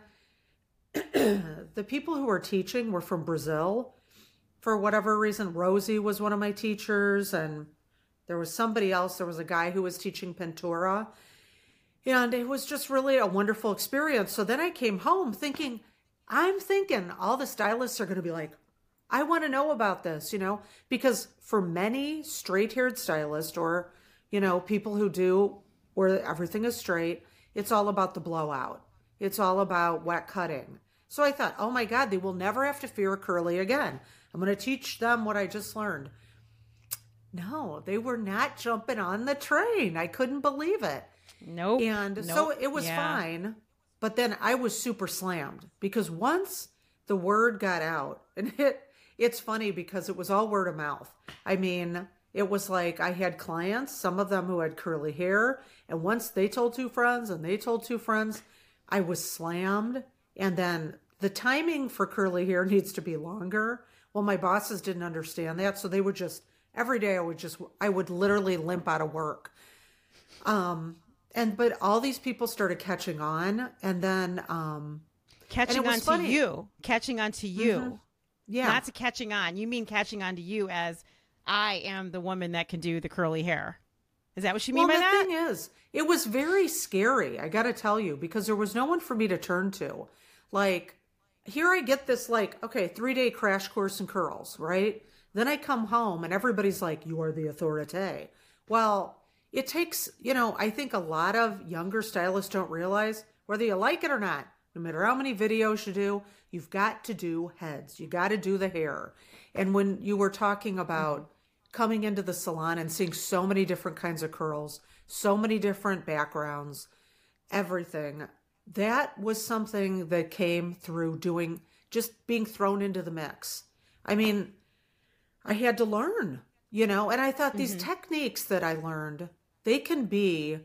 Speaker 3: the people who were teaching were from Brazil. For whatever reason, Rosie was one of my teachers. And there was somebody else. There was a guy who was teaching Pintura. And it was just really a wonderful experience. So then I came home thinking all the stylists are going to be like, I want to know about this, you know, because for many straight-haired stylists or, you know, people who do where everything is straight, it's all about the blowout. It's all about wet cutting. So I thought, oh my God, they will never have to fear curly again. I'm going to teach them what I just learned. No, they were not jumping on the train. I couldn't believe it.
Speaker 2: Nope.
Speaker 3: And so it was fine. But then I was super slammed because once the word got out, and it's funny because it was all word of mouth. I mean, it was like I had clients, some of them who had curly hair. And once they told two friends and they told two friends, I was slammed. And then the timing for curly hair needs to be longer. Well, my bosses didn't understand that. So they would just, every day I would literally limp out of work. But all these people started catching on, and then
Speaker 2: catching on to you. Mm-hmm.
Speaker 3: Yeah,
Speaker 2: not to catching on. You mean catching on to you as I am the woman that can do the curly hair. Is that what you mean by that?
Speaker 3: Well, the thing is, it was very scary. I got to tell you, because there was no one for me to turn to. Like, here I get this 3-day crash course in curls, right? Then I come home and everybody's like, you are the authority. Well, it takes, I think a lot of younger stylists don't realize, whether you like it or not, no matter how many videos you do, you've got to do heads. You got to do the hair. And when you were talking about coming into the salon and seeing so many different kinds of curls, so many different backgrounds, everything, that was something that came through doing, just being thrown into the mix. I mean, I had to learn, and I thought these techniques that I learned, they can be,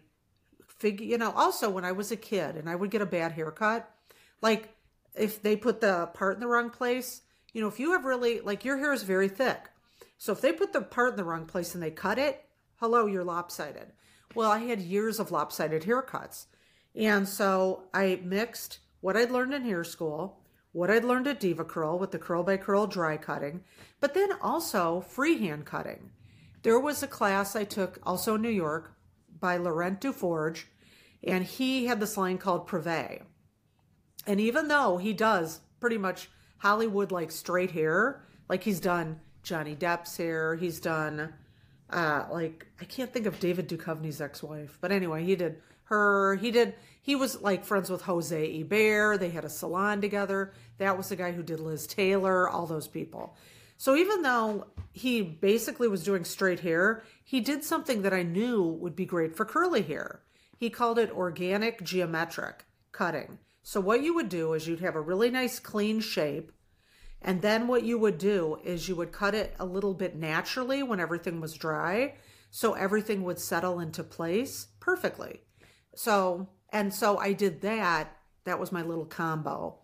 Speaker 3: also when I was a kid and I would get a bad haircut, like if they put the part in the wrong place, if you have really, like your hair is very thick. So if they put the part in the wrong place and they cut it, hello, you're lopsided. Well, I had years of lopsided haircuts. And so I mixed what I'd learned in hair school, what I'd learned at Diva Curl with the curl by curl dry cutting, but then also freehand cutting. There was a class I took also in New York by Laurent Duforge, and he had this line called Privé. And even though he does pretty much Hollywood like straight hair, like he's done Johnny Depp's hair, he's done I can't think of David Duchovny's ex-wife, but anyway, he did her. He was like friends with Jose Ebert. They had a salon together. That was the guy who did Liz Taylor, all those people. So even though he basically was doing straight hair, he did something that I knew would be great for curly hair. He called it organic geometric cutting. So what you would do is you'd have a really nice clean shape. And then what you would do is you would cut it a little bit naturally when everything was dry. So everything would settle into place perfectly. So I did that. That was my little combo,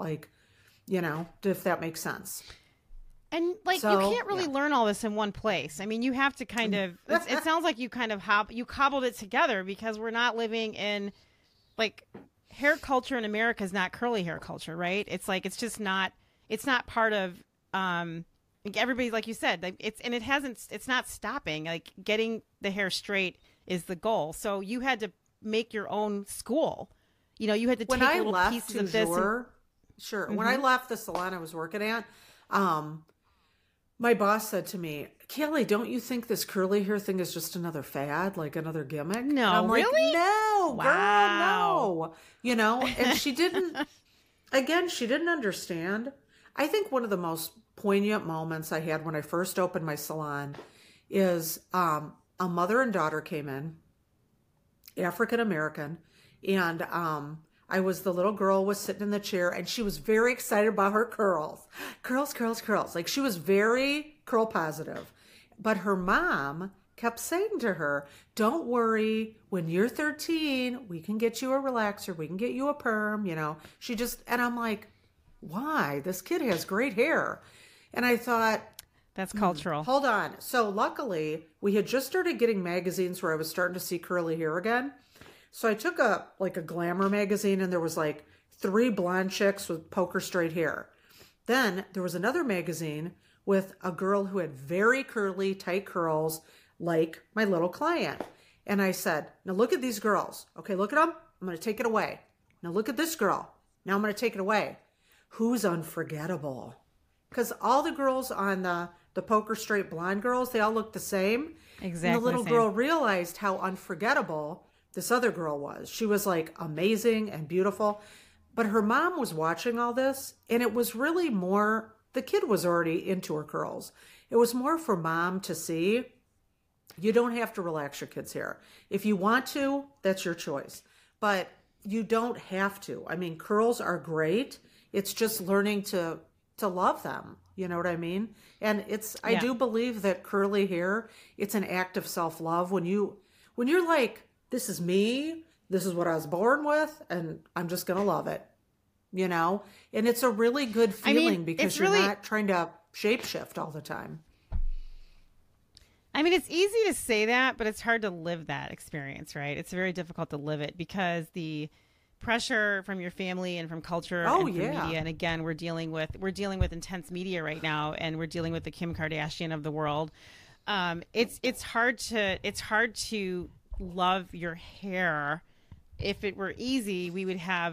Speaker 3: if that makes sense.
Speaker 2: And you can't really learn all this in one place. I mean, you have to kind of, it sounds like you kind of you cobbled it together, because we're not living in hair culture in America is not curly hair culture, right? It's just not, it's not part of, everybody, like you said, it's not stopping, getting the hair straight is the goal. So you had to make your own school. You had to take little pieces of this.
Speaker 3: Sure. Mm-hmm. When I left the salon I was working at, my boss said to me, Kelly, don't you think this curly hair thing is just another fad, like another gimmick?
Speaker 2: No,
Speaker 3: and I'm
Speaker 2: really?
Speaker 3: Like, no,
Speaker 2: wow.
Speaker 3: Girl, no. And she didn't understand. I think one of the most poignant moments I had when I first opened my salon is a mother and daughter came in, African American, and I was the little girl was sitting in the chair, and she was very excited about her curls. Curls, curls, curls. Like she was very curl positive. But her mom kept saying to her, don't worry, when you're 13, we can get you a relaxer, we can get you a perm, and I'm like, why? This kid has great hair. And I thought,
Speaker 2: that's cultural.
Speaker 3: Hold on. So luckily, we had just started getting magazines where I was starting to see curly hair again. So I took a glamour magazine, and there was 3 blonde chicks with poker straight hair. Then there was another magazine with a girl who had very curly, tight curls, like my little client. And I said, now look at these girls. Okay, look at them. I'm going to take it away. Now look at this girl. Now I'm going to take it away. Who's unforgettable? Because all the girls on the poker straight blonde girls, they all look the same.
Speaker 2: Exactly.
Speaker 3: And the little girl realized how unforgettable this other girl was. She was amazing and beautiful. But her mom was watching all this, and it was really more, the kid was already into her curls. It was more for mom to see, you don't have to relax your kid's hair. If you want to, that's your choice. But you don't have to. I mean, curls are great. It's just learning to love them. You know what I mean? And I do believe that curly hair, it's an act of self-love. When you're like, this is me, this is what I was born with, and I'm just going to love it, And it's a really good feeling because you're not trying to shapeshift all the time.
Speaker 2: I mean, it's easy to say that, but it's hard to live that experience, right? It's very difficult to live it because the pressure from your family and from culture and from media, and again, we're dealing with intense media right now, and we're dealing with the Kim Kardashian of the world. It's hard to love your hair. If it were easy, we would have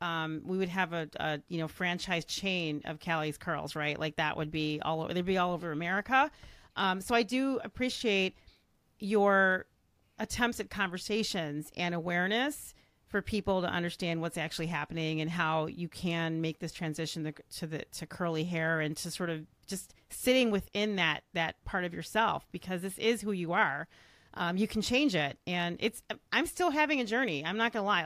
Speaker 2: a franchise chain of Callie's Curls, right? Like that would be all over. They'd be all over America. So I do appreciate your attempts at conversations and awareness for people to understand what's actually happening and how you can make this transition to curly hair and to sort of just sitting within that part of yourself, because this is who you are. you can change it. And I'm still having a journey. I'm not gonna lie.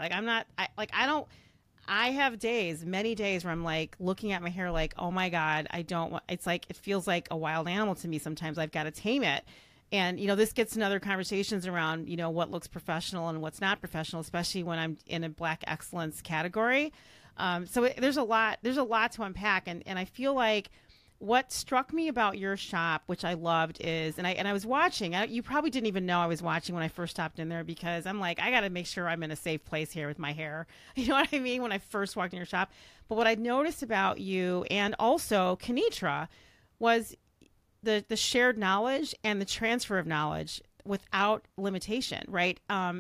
Speaker 2: I have days, many days where I'm like looking at my hair like, oh my God, I don't want, it's like, it feels like a wild animal to me. Sometimes I've got to tame it. And, this gets into other conversations around, what looks professional and what's not professional, especially when I'm in a Black excellence category. There's a lot to unpack. And I feel like what struck me about your shop, which I loved, is, and I was watching, you probably didn't even know I was watching when I first stopped in there, because I'm like, I got to make sure I'm in a safe place here with my hair. You know what I mean? When I first walked in your shop. But what I noticed about you and also Kenitra was the shared knowledge and the transfer of knowledge without limitation, right?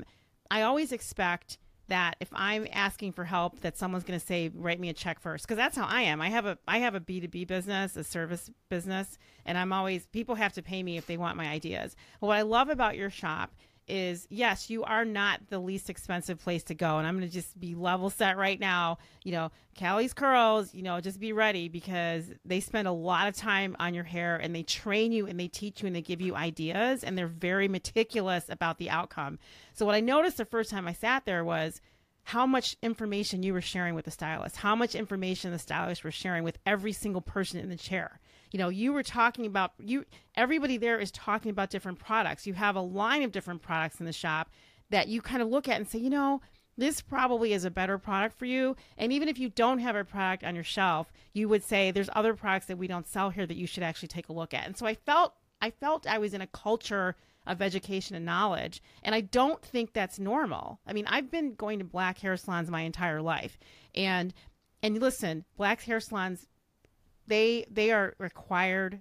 Speaker 2: I always expect that if I'm asking for help, that someone's going to say, write me a check first. Because that's how I am. I have a B2B business, a service business, and people have to pay me if they want my ideas. But what I love about your shop is, yes, you are not the least expensive place to go. And I'm going to just be level set right now. Callie's Curls, just be ready, because they spend a lot of time on your hair, and they train you and they teach you and they give you ideas, and they're very meticulous about the outcome. So what I noticed the first time I sat there was how much information you were sharing with the stylist, how much information the stylists were sharing with every single person in the chair. You were talking about, everybody there is talking about different products. You have a line of different products in the shop that you kind of look at and say, this probably is a better product for you. And even if you don't have a product on your shelf, you would say there's other products that we don't sell here that you should actually take a look at. And so I felt I was in a culture of education and knowledge. And I don't think that's normal. I mean, I've been going to Black hair salons my entire life. And listen, Black hair salons, they are required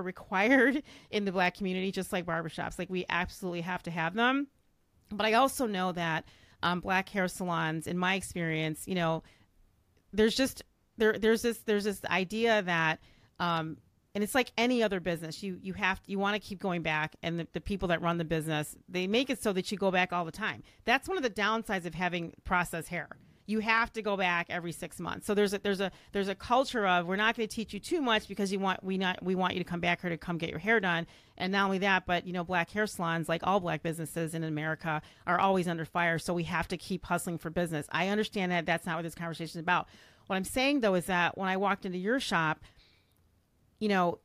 Speaker 2: in the Black community, just like barbershops. Like, we absolutely have to have them. But I also know that Black hair salons, in my experience, there's this idea that, and it's like any other business, you want to keep going back, and the people that run the business, they make it so that you go back all the time. That's one of the downsides of having processed hair. You have to go back every 6 months. So there's a culture of, we're not going to teach you too much because we want you to come back here to come get your hair done. And not only that, but Black hair salons, like all Black businesses in America, are always under fire. So we have to keep hustling for business. I understand that that's not what this conversation is about. What I'm saying though is that when I walked into your shop, I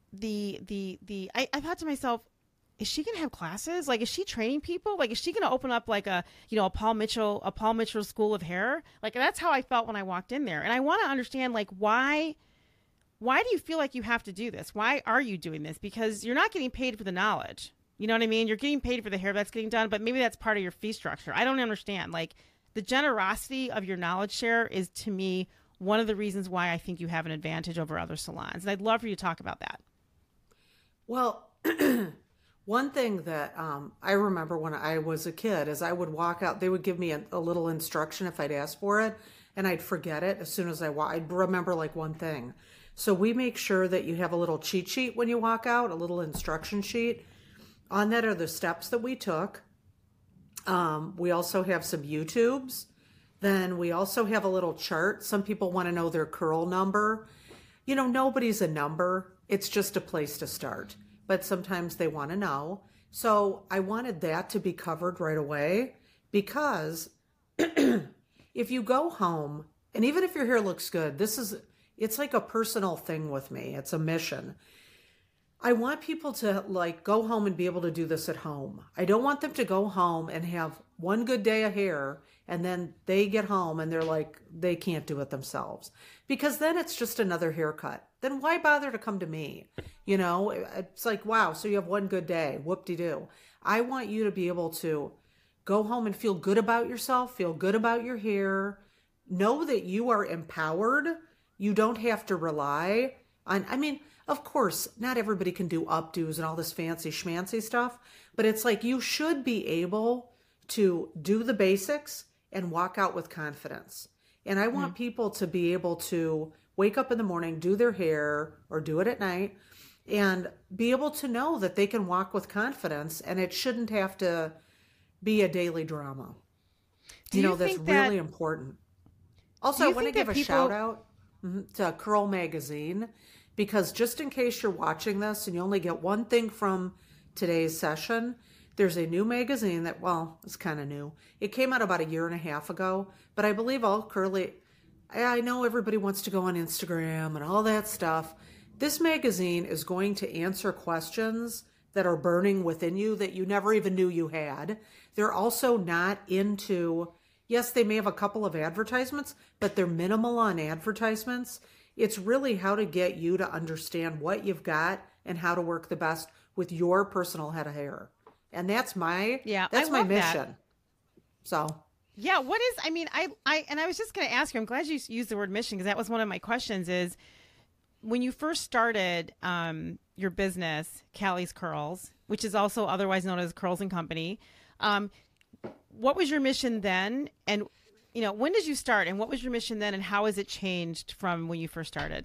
Speaker 2: thought to myself, is she going to have classes? Like, is she training people? Like, is she going to open up like a Paul Mitchell school of hair? Like, that's how I felt when I walked in there. And I want to understand, like, why do you feel like you have to do this? Why are you doing this? Because you're not getting paid for the knowledge. You know what I mean? You're getting paid for the hair that's getting done, but maybe that's part of your fee structure. I don't understand. Like, the generosity of your knowledge share is, to me, one of the reasons why I think you have an advantage over other salons. And I'd love for you to talk about that.
Speaker 3: Well, one thing that I remember when I was a kid is I would walk out, they would give me a little instruction if I'd ask for it, and I'd forget it as soon as I'd remember like one thing. So we make sure that you have a little cheat sheet when you walk out, a little instruction sheet. On that are the steps that we took. We also have some YouTubes. Then we also have a little chart. Some people want to know their curl number. Nobody's a number. It's just a place to start. But sometimes they want to know. So I wanted that to be covered right away, because if you go home, and even if your hair looks good, it's like a personal thing with me. It's a mission. I want people to go home and be able to do this at home. I don't want them to go home and have one good day of hair, and then they get home and they're like, they can't do it themselves, because then it's just another haircut. Then why bother to come to me? It's like, wow, so you have one good day, whoop-de-doo. I want you to be able to go home and feel good about yourself, feel good about your hair, know that you are empowered. You don't have to rely on, of course, not everybody can do updos and all this fancy schmancy stuff, but it's like you should be able to do the basics and walk out with confidence. And I want people to be able to wake up in the morning, do their hair, or do it at night, and be able to know that they can walk with confidence, and it shouldn't have to be a daily drama. That's really important. Also, I want to give a shout out to Curl Magazine, because just in case you're watching this and you only get one thing from today's session, There's a new magazine that, well, it's kind of new. It came out about a year and a half ago, but I believe all curly, I know everybody wants to go on Instagram and all that stuff. This magazine is going to answer questions that are burning within you that you never even knew you had. They're also not into, yes, they may have a couple of advertisements, but they're minimal on advertisements. It's really how to get you to understand what you've got and how to work the best with your personal head of hair. And that's my my mission. So
Speaker 2: yeah, what is, I mean, I was just going to ask you, I'm glad you used the word mission, because that was one of my questions is, when you first started your business, Callie's Curls, which is also otherwise known as Curls and Company, what was your mission then? And, you know, when did you start, and what was your mission then, and how has it changed from when you first started?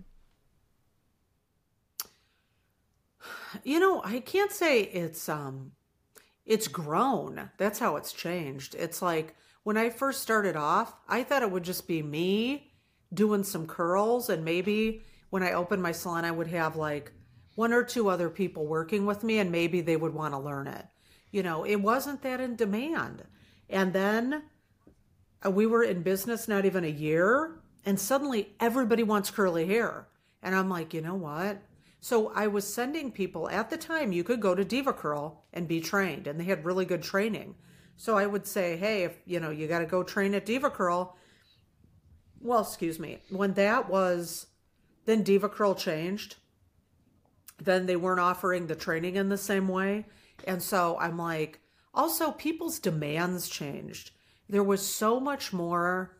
Speaker 3: You know, I can't say it's grown. That's how it's changed. It's like, when I first started off, I thought it would just be me doing some curls, and maybe when I opened my salon, I would have like one or two other people working with me, and maybe they would want to learn it. You know, it wasn't that in demand. And then we were in business not even a year, and suddenly everybody wants curly hair. And I'm like, you know what? So I was sending people, at the time you could go to DevaCurl and be trained, and they had really good training. So I would say, hey, if you know, you got to go train at DevaCurl. Well, excuse me. When that was, then DevaCurl changed. Then they weren't offering the training in the same way. And so I'm like, also people's demands changed. There was so much more,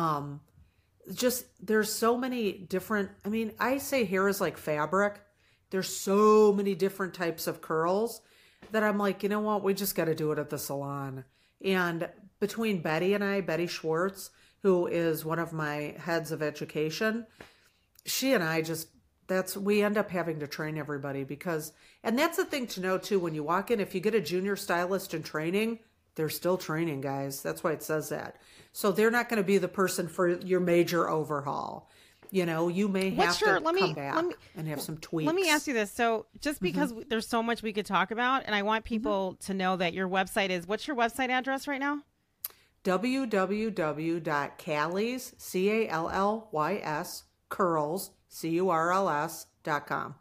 Speaker 3: there's so many different, I mean, I say hair is like fabric. There's so many different types of curls that I'm like, you know what, we just got to do it at the salon. And between Betty and I, Betty Schwartz, who is one of my heads of education, she and I just, we end up having to train everybody because, and that's the thing to know too, when you walk in, if you get a junior stylist in training, they're still training, guys. That's why it says that. So they're not going to be the person for your major overhaul. You know, you may have to come back and have some tweaks.
Speaker 2: Let me ask you this. So just because there's so much we could talk about, and I want people to know that your website is, what's your website address right now?
Speaker 3: www.callies, CALLYS, curls, CURLS.com.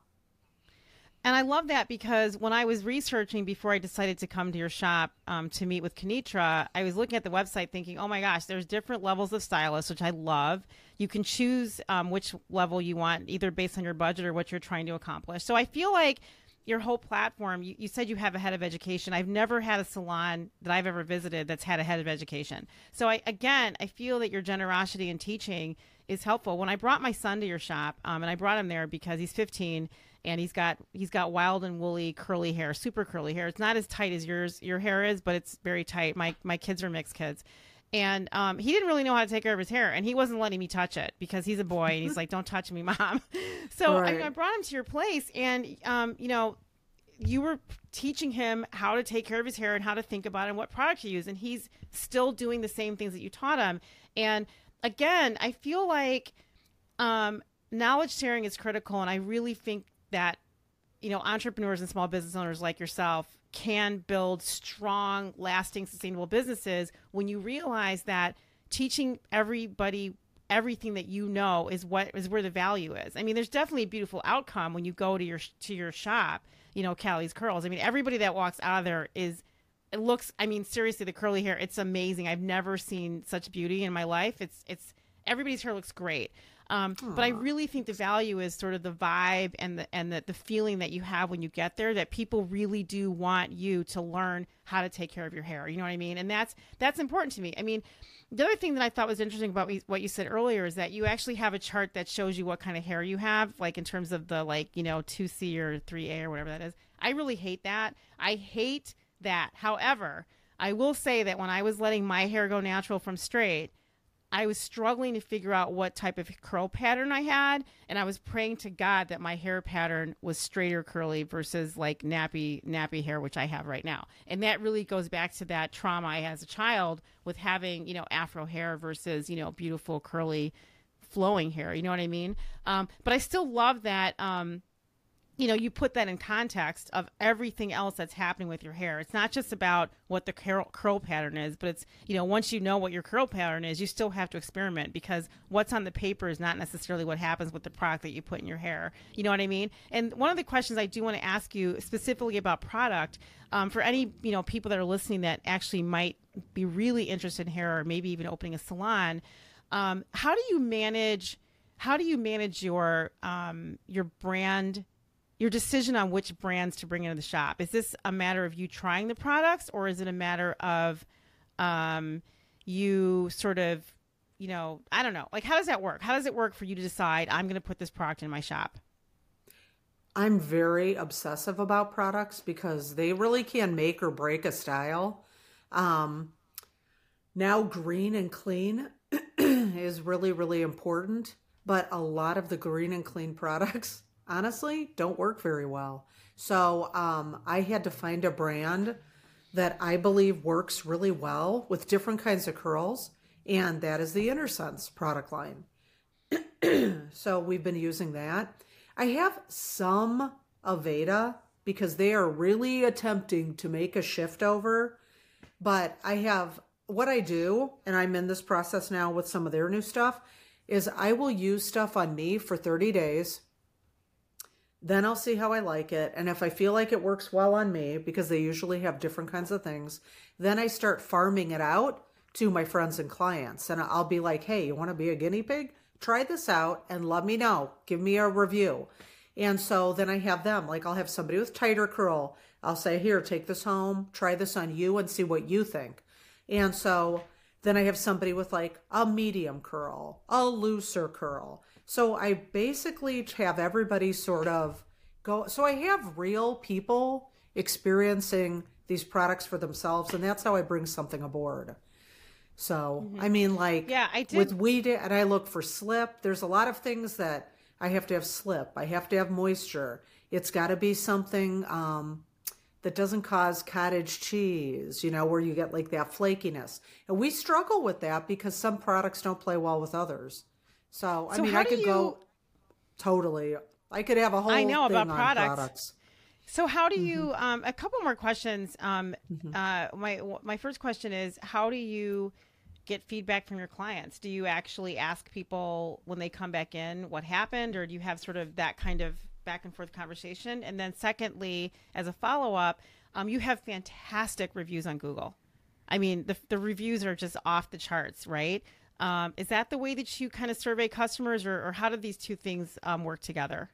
Speaker 2: And I love that because when I was researching before I decided to come to your shop to meet with Kenitra, I was looking at the website thinking, oh my gosh, there's different levels of stylists, which I love. You can choose which level you want, either based on your budget or what you're trying to accomplish. So I feel like your whole platform, you said you have a head of education. I've never had a salon that I've ever visited that's had a head of education. So I feel that your generosity in teaching is helpful. When I brought my son to your shop, and I brought him there because he's 15 and he's got wild and woolly curly hair, super curly hair. It's not as tight as your hair is, but it's very tight. My kids are mixed kids. And he didn't really know how to take care of his hair, and he wasn't letting me touch it because he's a boy, and he's like, don't touch me, Mom. So right. I brought him to your place, and, you know, you were teaching him how to take care of his hair and how to think about it and what product to use, and he's still doing the same things that you taught him. And, again, I feel like knowledge sharing is critical, and I really think that, you know, entrepreneurs and small business owners like yourself can build strong, lasting, sustainable businesses when you realize that teaching everybody everything that you know is where the value is. I mean, there's definitely a beautiful outcome when you go to your shop, you know, Callie's Curls. I mean, everybody that walks out of there I mean, seriously, the curly hair, it's amazing. I've never seen such beauty in my life. It's everybody's hair looks great. But I really think the value is sort of the vibe and the feeling that you have when you get there, that people really do want you to learn how to take care of your hair. You know what I mean? And that's important to me. I mean, the other thing that I thought was interesting about what you said earlier is that you actually have a chart that shows you what kind of hair you have, like in terms of the, like, you know, 2C or 3A or whatever that is. I really hate that. I hate that. However, I will say that when I was letting my hair go natural from straight, I was struggling to figure out what type of curl pattern I had, and I was praying to God that my hair pattern was straight or curly versus like nappy hair, which I have right now. And that really goes back to that trauma I had as a child with having, you know, afro hair versus, you know, beautiful curly flowing hair. You know what I mean? But I still love that you put that in context of everything else that's happening with your hair. It's not just about what the curl pattern is, but it's, once you know what your curl pattern is, you still have to experiment, because what's on the paper is not necessarily what happens with the product that you put in your hair. You know what I mean? And one of the questions I do want to ask you specifically about product, for any, people that are listening that actually might be really interested in hair, or maybe even opening a salon, how do you manage your brand, your decision on which brands to bring into the shop? Is this a matter of you trying the products, or is it a matter of you sort of, I don't know, like, how does that work? How does it work for you to decide, I'm going to put this product in my shop?
Speaker 3: I'm very obsessive about products because they really can make or break a style. Now, green and clean is really, really important, but a lot of the green and clean products, honestly, don't work very well. So I had to find a brand that I believe works really well with different kinds of curls, and that is the InnerSense product line. So we've been using that. I have some Aveda because they are really attempting to make a shift over, but I have, what I do, and I'm in this process now with some of their new stuff, is I will use stuff on me for 30 days. Then I'll see how I like it. And if I feel like it works well on me, because they usually have different kinds of things, then I start farming it out to my friends and clients. And I'll be like, hey, you want to be a guinea pig? Try this out and let me know. Give me a review. And so then I have them, like, I'll have somebody with tighter curl. I'll say, here, take this home, try this on you and see what you think. And so then I have somebody with like a medium curl, a looser curl. So I basically have everybody sort of go. So I have real people experiencing these products for themselves. And that's how I bring something aboard. So, I mean, like,
Speaker 2: yeah, I did.
Speaker 3: With weed, and I look for slip. There's a lot of things that I have to have slip. I have to have moisture. It's got to be something that doesn't cause cottage cheese, where you get like that flakiness. And we struggle with that because some products don't play well with others. So I mean, I could go totally. I could have a whole thing
Speaker 2: about
Speaker 3: on products.
Speaker 2: So how do you, a couple more questions. My first question is, how do you get feedback from your clients? Do you actually ask people when they come back in what happened, or do you have sort of that kind of back and forth conversation? And then secondly, as a follow-up, you have fantastic reviews on Google. I mean, the reviews are just off the charts, right? Is that the way that you kind of survey customers, or how do these two things work together?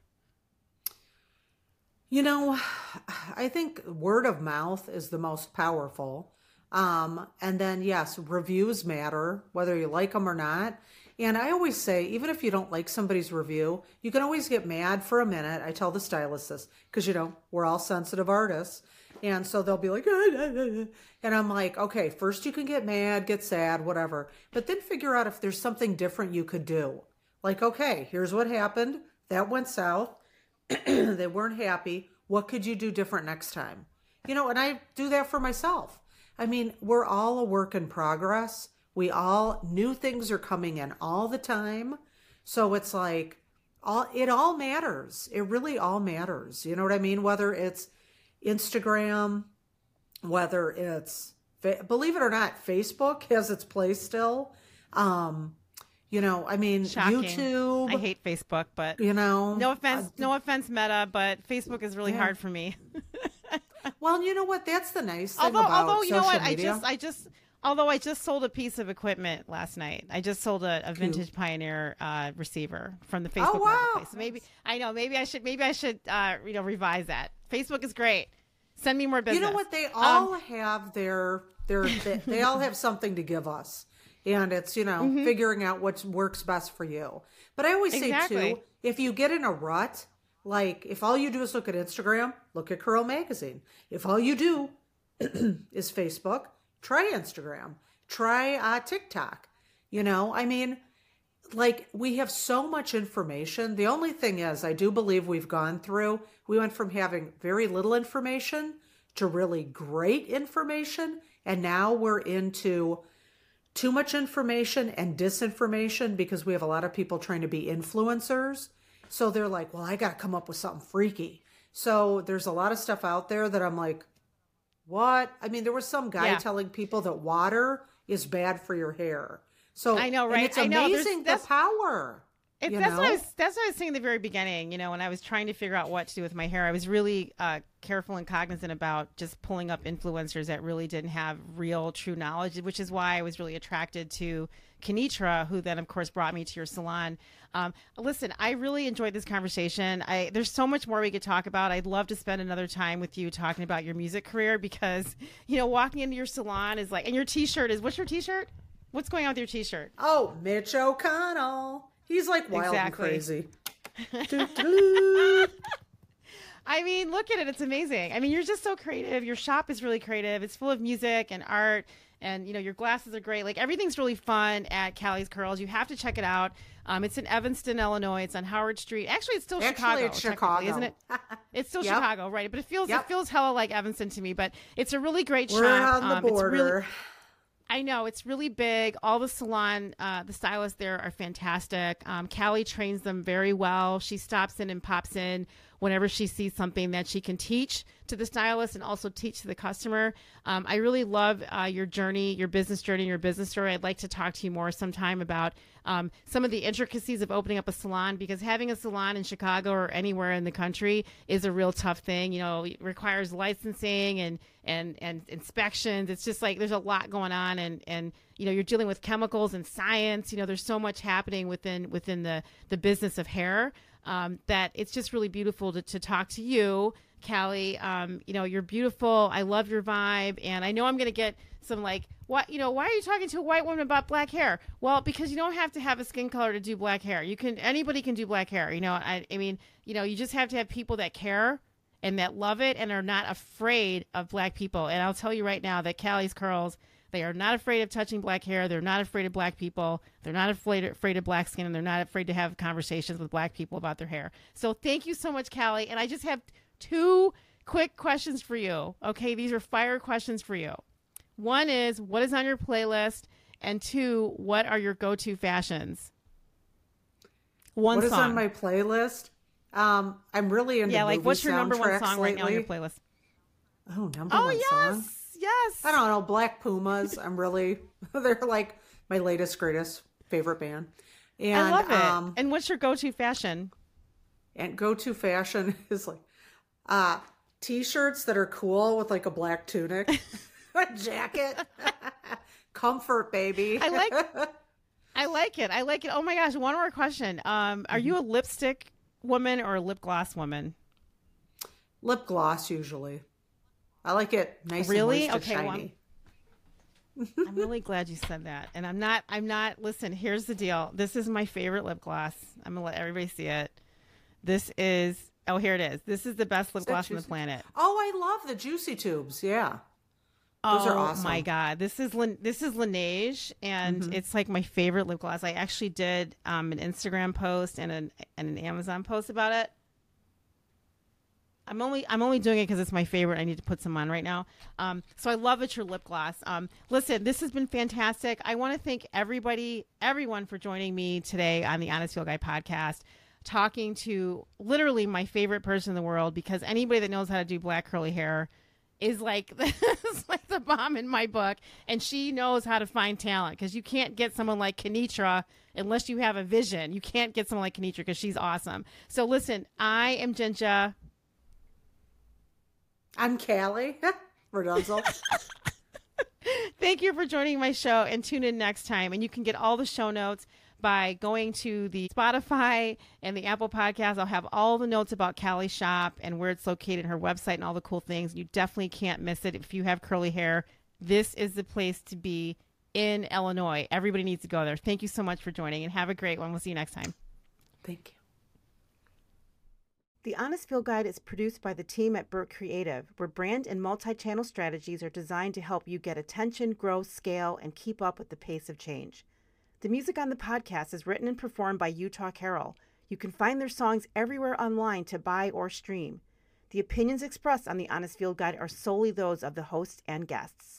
Speaker 3: I think word of mouth is the most powerful. And then, yes, reviews matter, whether you like them or not. And I always say, even if you don't like somebody's review, you can always get mad for a minute. I tell the stylist this because, we're all sensitive artists. And so they'll be like, and I'm like, okay, first you can get mad, get sad, whatever. But then figure out if there's something different you could do. Like, okay, here's what happened. That went south. They weren't happy. What could you do different next time? And I do that for myself. I mean, we're all a work in progress. New things are coming in all the time. So it's like, it all matters. It really all matters. You know what I mean? Whether it's Instagram, whether it's, believe it or not, Facebook has its place still. I mean,
Speaker 2: Shocking.
Speaker 3: YouTube.
Speaker 2: I hate Facebook, but no offense, Meta, but Facebook is really hard for me.
Speaker 3: Well, you know what? That's the nice thing
Speaker 2: although
Speaker 3: social media.
Speaker 2: I just sold a piece of equipment last night. I just sold a vintage Pioneer receiver from the Facebook marketplace. So maybe I should revise that. Facebook is great. Send me more business.
Speaker 3: You know what? They all have they all have something to give us. And it's, figuring out what works best for you. But I always say, too, if you get in a rut, like if all you do is look at Instagram, look at Curl Magazine. If all you do is Facebook, try Instagram, try TikTok. I mean, like, we have so much information. The only thing is, I do believe we went from having very little information to really great information. And now we're into too much information and disinformation because we have a lot of people trying to be influencers. So they're like, well, I got to come up with something freaky. So there's a lot of stuff out there that I'm like, what? I mean, there was some guy
Speaker 2: Yeah.
Speaker 3: telling people that water is bad for your hair. So
Speaker 2: I know,
Speaker 3: and
Speaker 2: right?
Speaker 3: it's
Speaker 2: I know.
Speaker 3: amazing the power. You
Speaker 2: That's
Speaker 3: know?
Speaker 2: what I was saying in the very beginning. You know, when I was trying to figure out what to do with my hair, I was really careful and cognizant about just pulling up influencers that really didn't have real, true knowledge, which is why I was really attracted to Kenitra, who then, of course, brought me to your salon. Listen, I really enjoyed this conversation. There's so much more we could talk about. I'd love to spend another time with you talking about your music career because, you know, walking into your salon is like, and your T-shirt is, what's your T-shirt? What's going on with your T-shirt?
Speaker 3: Oh, Mitch O'Connell. He's like wild
Speaker 2: Exactly.
Speaker 3: and crazy.
Speaker 2: I mean, look at it. It's amazing. I mean, you're just so creative. Your shop is really creative. It's full of music and art. And, you know, your glasses are great. Like, everything's really fun at Callie's Curls. You have to check it out. It's in Evanston, Illinois. It's on Howard Street. Actually, it's still Chicago,
Speaker 3: it's Chicago,
Speaker 2: isn't it? It's still
Speaker 3: Yep.
Speaker 2: Chicago, right? But it feels
Speaker 3: Yep.
Speaker 2: hella like Evanston to me. But it's a really great
Speaker 3: We're
Speaker 2: shop.
Speaker 3: on the border.
Speaker 2: It's really, I know, it's really big. All the salon, the stylists there are fantastic. Callie trains them very well. She stops in and pops in whenever she sees something that she can teach to the stylist and also teach to the customer. I really love your journey, your business journey, your business story. I'd like to talk to you more sometime about some of the intricacies of opening up a salon, because having a salon in Chicago or anywhere in the country is a real tough thing. You know, it requires licensing and inspections. It's just like there's a lot going on, and you know, you're dealing with chemicals and science. You know, there's so much happening within the business of hair that it's just really beautiful to talk to you, Callie. You know, you're beautiful. I love your vibe, and I know I'm going to get some like, what, you know, why are you talking to a white woman about black hair? Well, because you don't have to have a skin color to do black hair. Anybody can do black hair. You know, I mean, you know, you just have to have people that care and that love it and are not afraid of black people. And I'll tell you right now that Callie's Curls, they are not afraid of touching black hair. They're not afraid of black people. They're not afraid of black skin, and they're not afraid to have conversations with black people about their hair. So thank you so much, Callie. And I just have 2 quick questions for you. Okay, these are fire questions for you. One is, what is on your playlist? And 2, what are your go-to fashions?
Speaker 3: What is
Speaker 2: song.
Speaker 3: on my playlist? I'm really into
Speaker 2: like
Speaker 3: movie
Speaker 2: what's your number one
Speaker 3: soundtracks
Speaker 2: song right now on your
Speaker 3: lately.
Speaker 2: playlist?
Speaker 3: Oh, number
Speaker 2: Oh,
Speaker 3: one song?
Speaker 2: yes.
Speaker 3: I don't know. Black Pumas. They're like my latest, greatest favorite band. And,
Speaker 2: I love it. And what's your go-to fashion?
Speaker 3: And go-to fashion is like t-shirts that are cool with like a black tunic, a jacket, comfort, baby.
Speaker 2: I like it. I like it. Oh my gosh. One more question. Are you a lipstick woman or a lip gloss woman?
Speaker 3: Lip gloss usually. I like it nice
Speaker 2: Really?
Speaker 3: and moist and
Speaker 2: Okay,
Speaker 3: shiny.
Speaker 2: I'm really glad you said that. And I'm not, listen, here's the deal. This is my favorite lip gloss. I'm going to let everybody see it. This is, oh, here it is. This is the best lip gloss on the planet.
Speaker 3: Oh, I love the Juicy Tubes. Yeah. Those are awesome.
Speaker 2: Oh my God. This is Laneige, and it's like my favorite lip gloss. I actually did an Instagram post and an Amazon post about it. I'm only doing it because it's my favorite. I need to put some on right now. So I love it's your lip gloss. Listen, this has been fantastic. I want to thank everyone for joining me today on the Honest Feel Guy podcast, talking to literally my favorite person in the world, because anybody that knows how to do black curly hair is like, it's like the bomb in my book. And she knows how to find talent, because you can't get someone like Kenitra unless you have a vision. You can't get someone like Kenitra because she's awesome. So listen, I am Ginger.
Speaker 3: I'm Callie Verdunzel.
Speaker 2: Thank you for joining my show, and tune in next time. And you can get all the show notes by going to the Spotify and the Apple Podcast. I'll have all the notes about Callie's shop and where it's located, her website, and all the cool things. You definitely can't miss it. If you have curly hair, this is the place to be in Illinois. Everybody needs to go there. Thank you so much for joining, and have a great one. We'll see you next time.
Speaker 3: Thank you.
Speaker 2: The Honest Feel Guide is produced by the team at Burke Creative, where brand and multi-channel strategies are designed to help you get attention, grow, scale, and keep up with the pace of change. The music on the podcast is written and performed by Utah Carroll. You can find their songs everywhere online to buy or stream. The opinions expressed on the Honest Field Guide are solely those of the host and guests.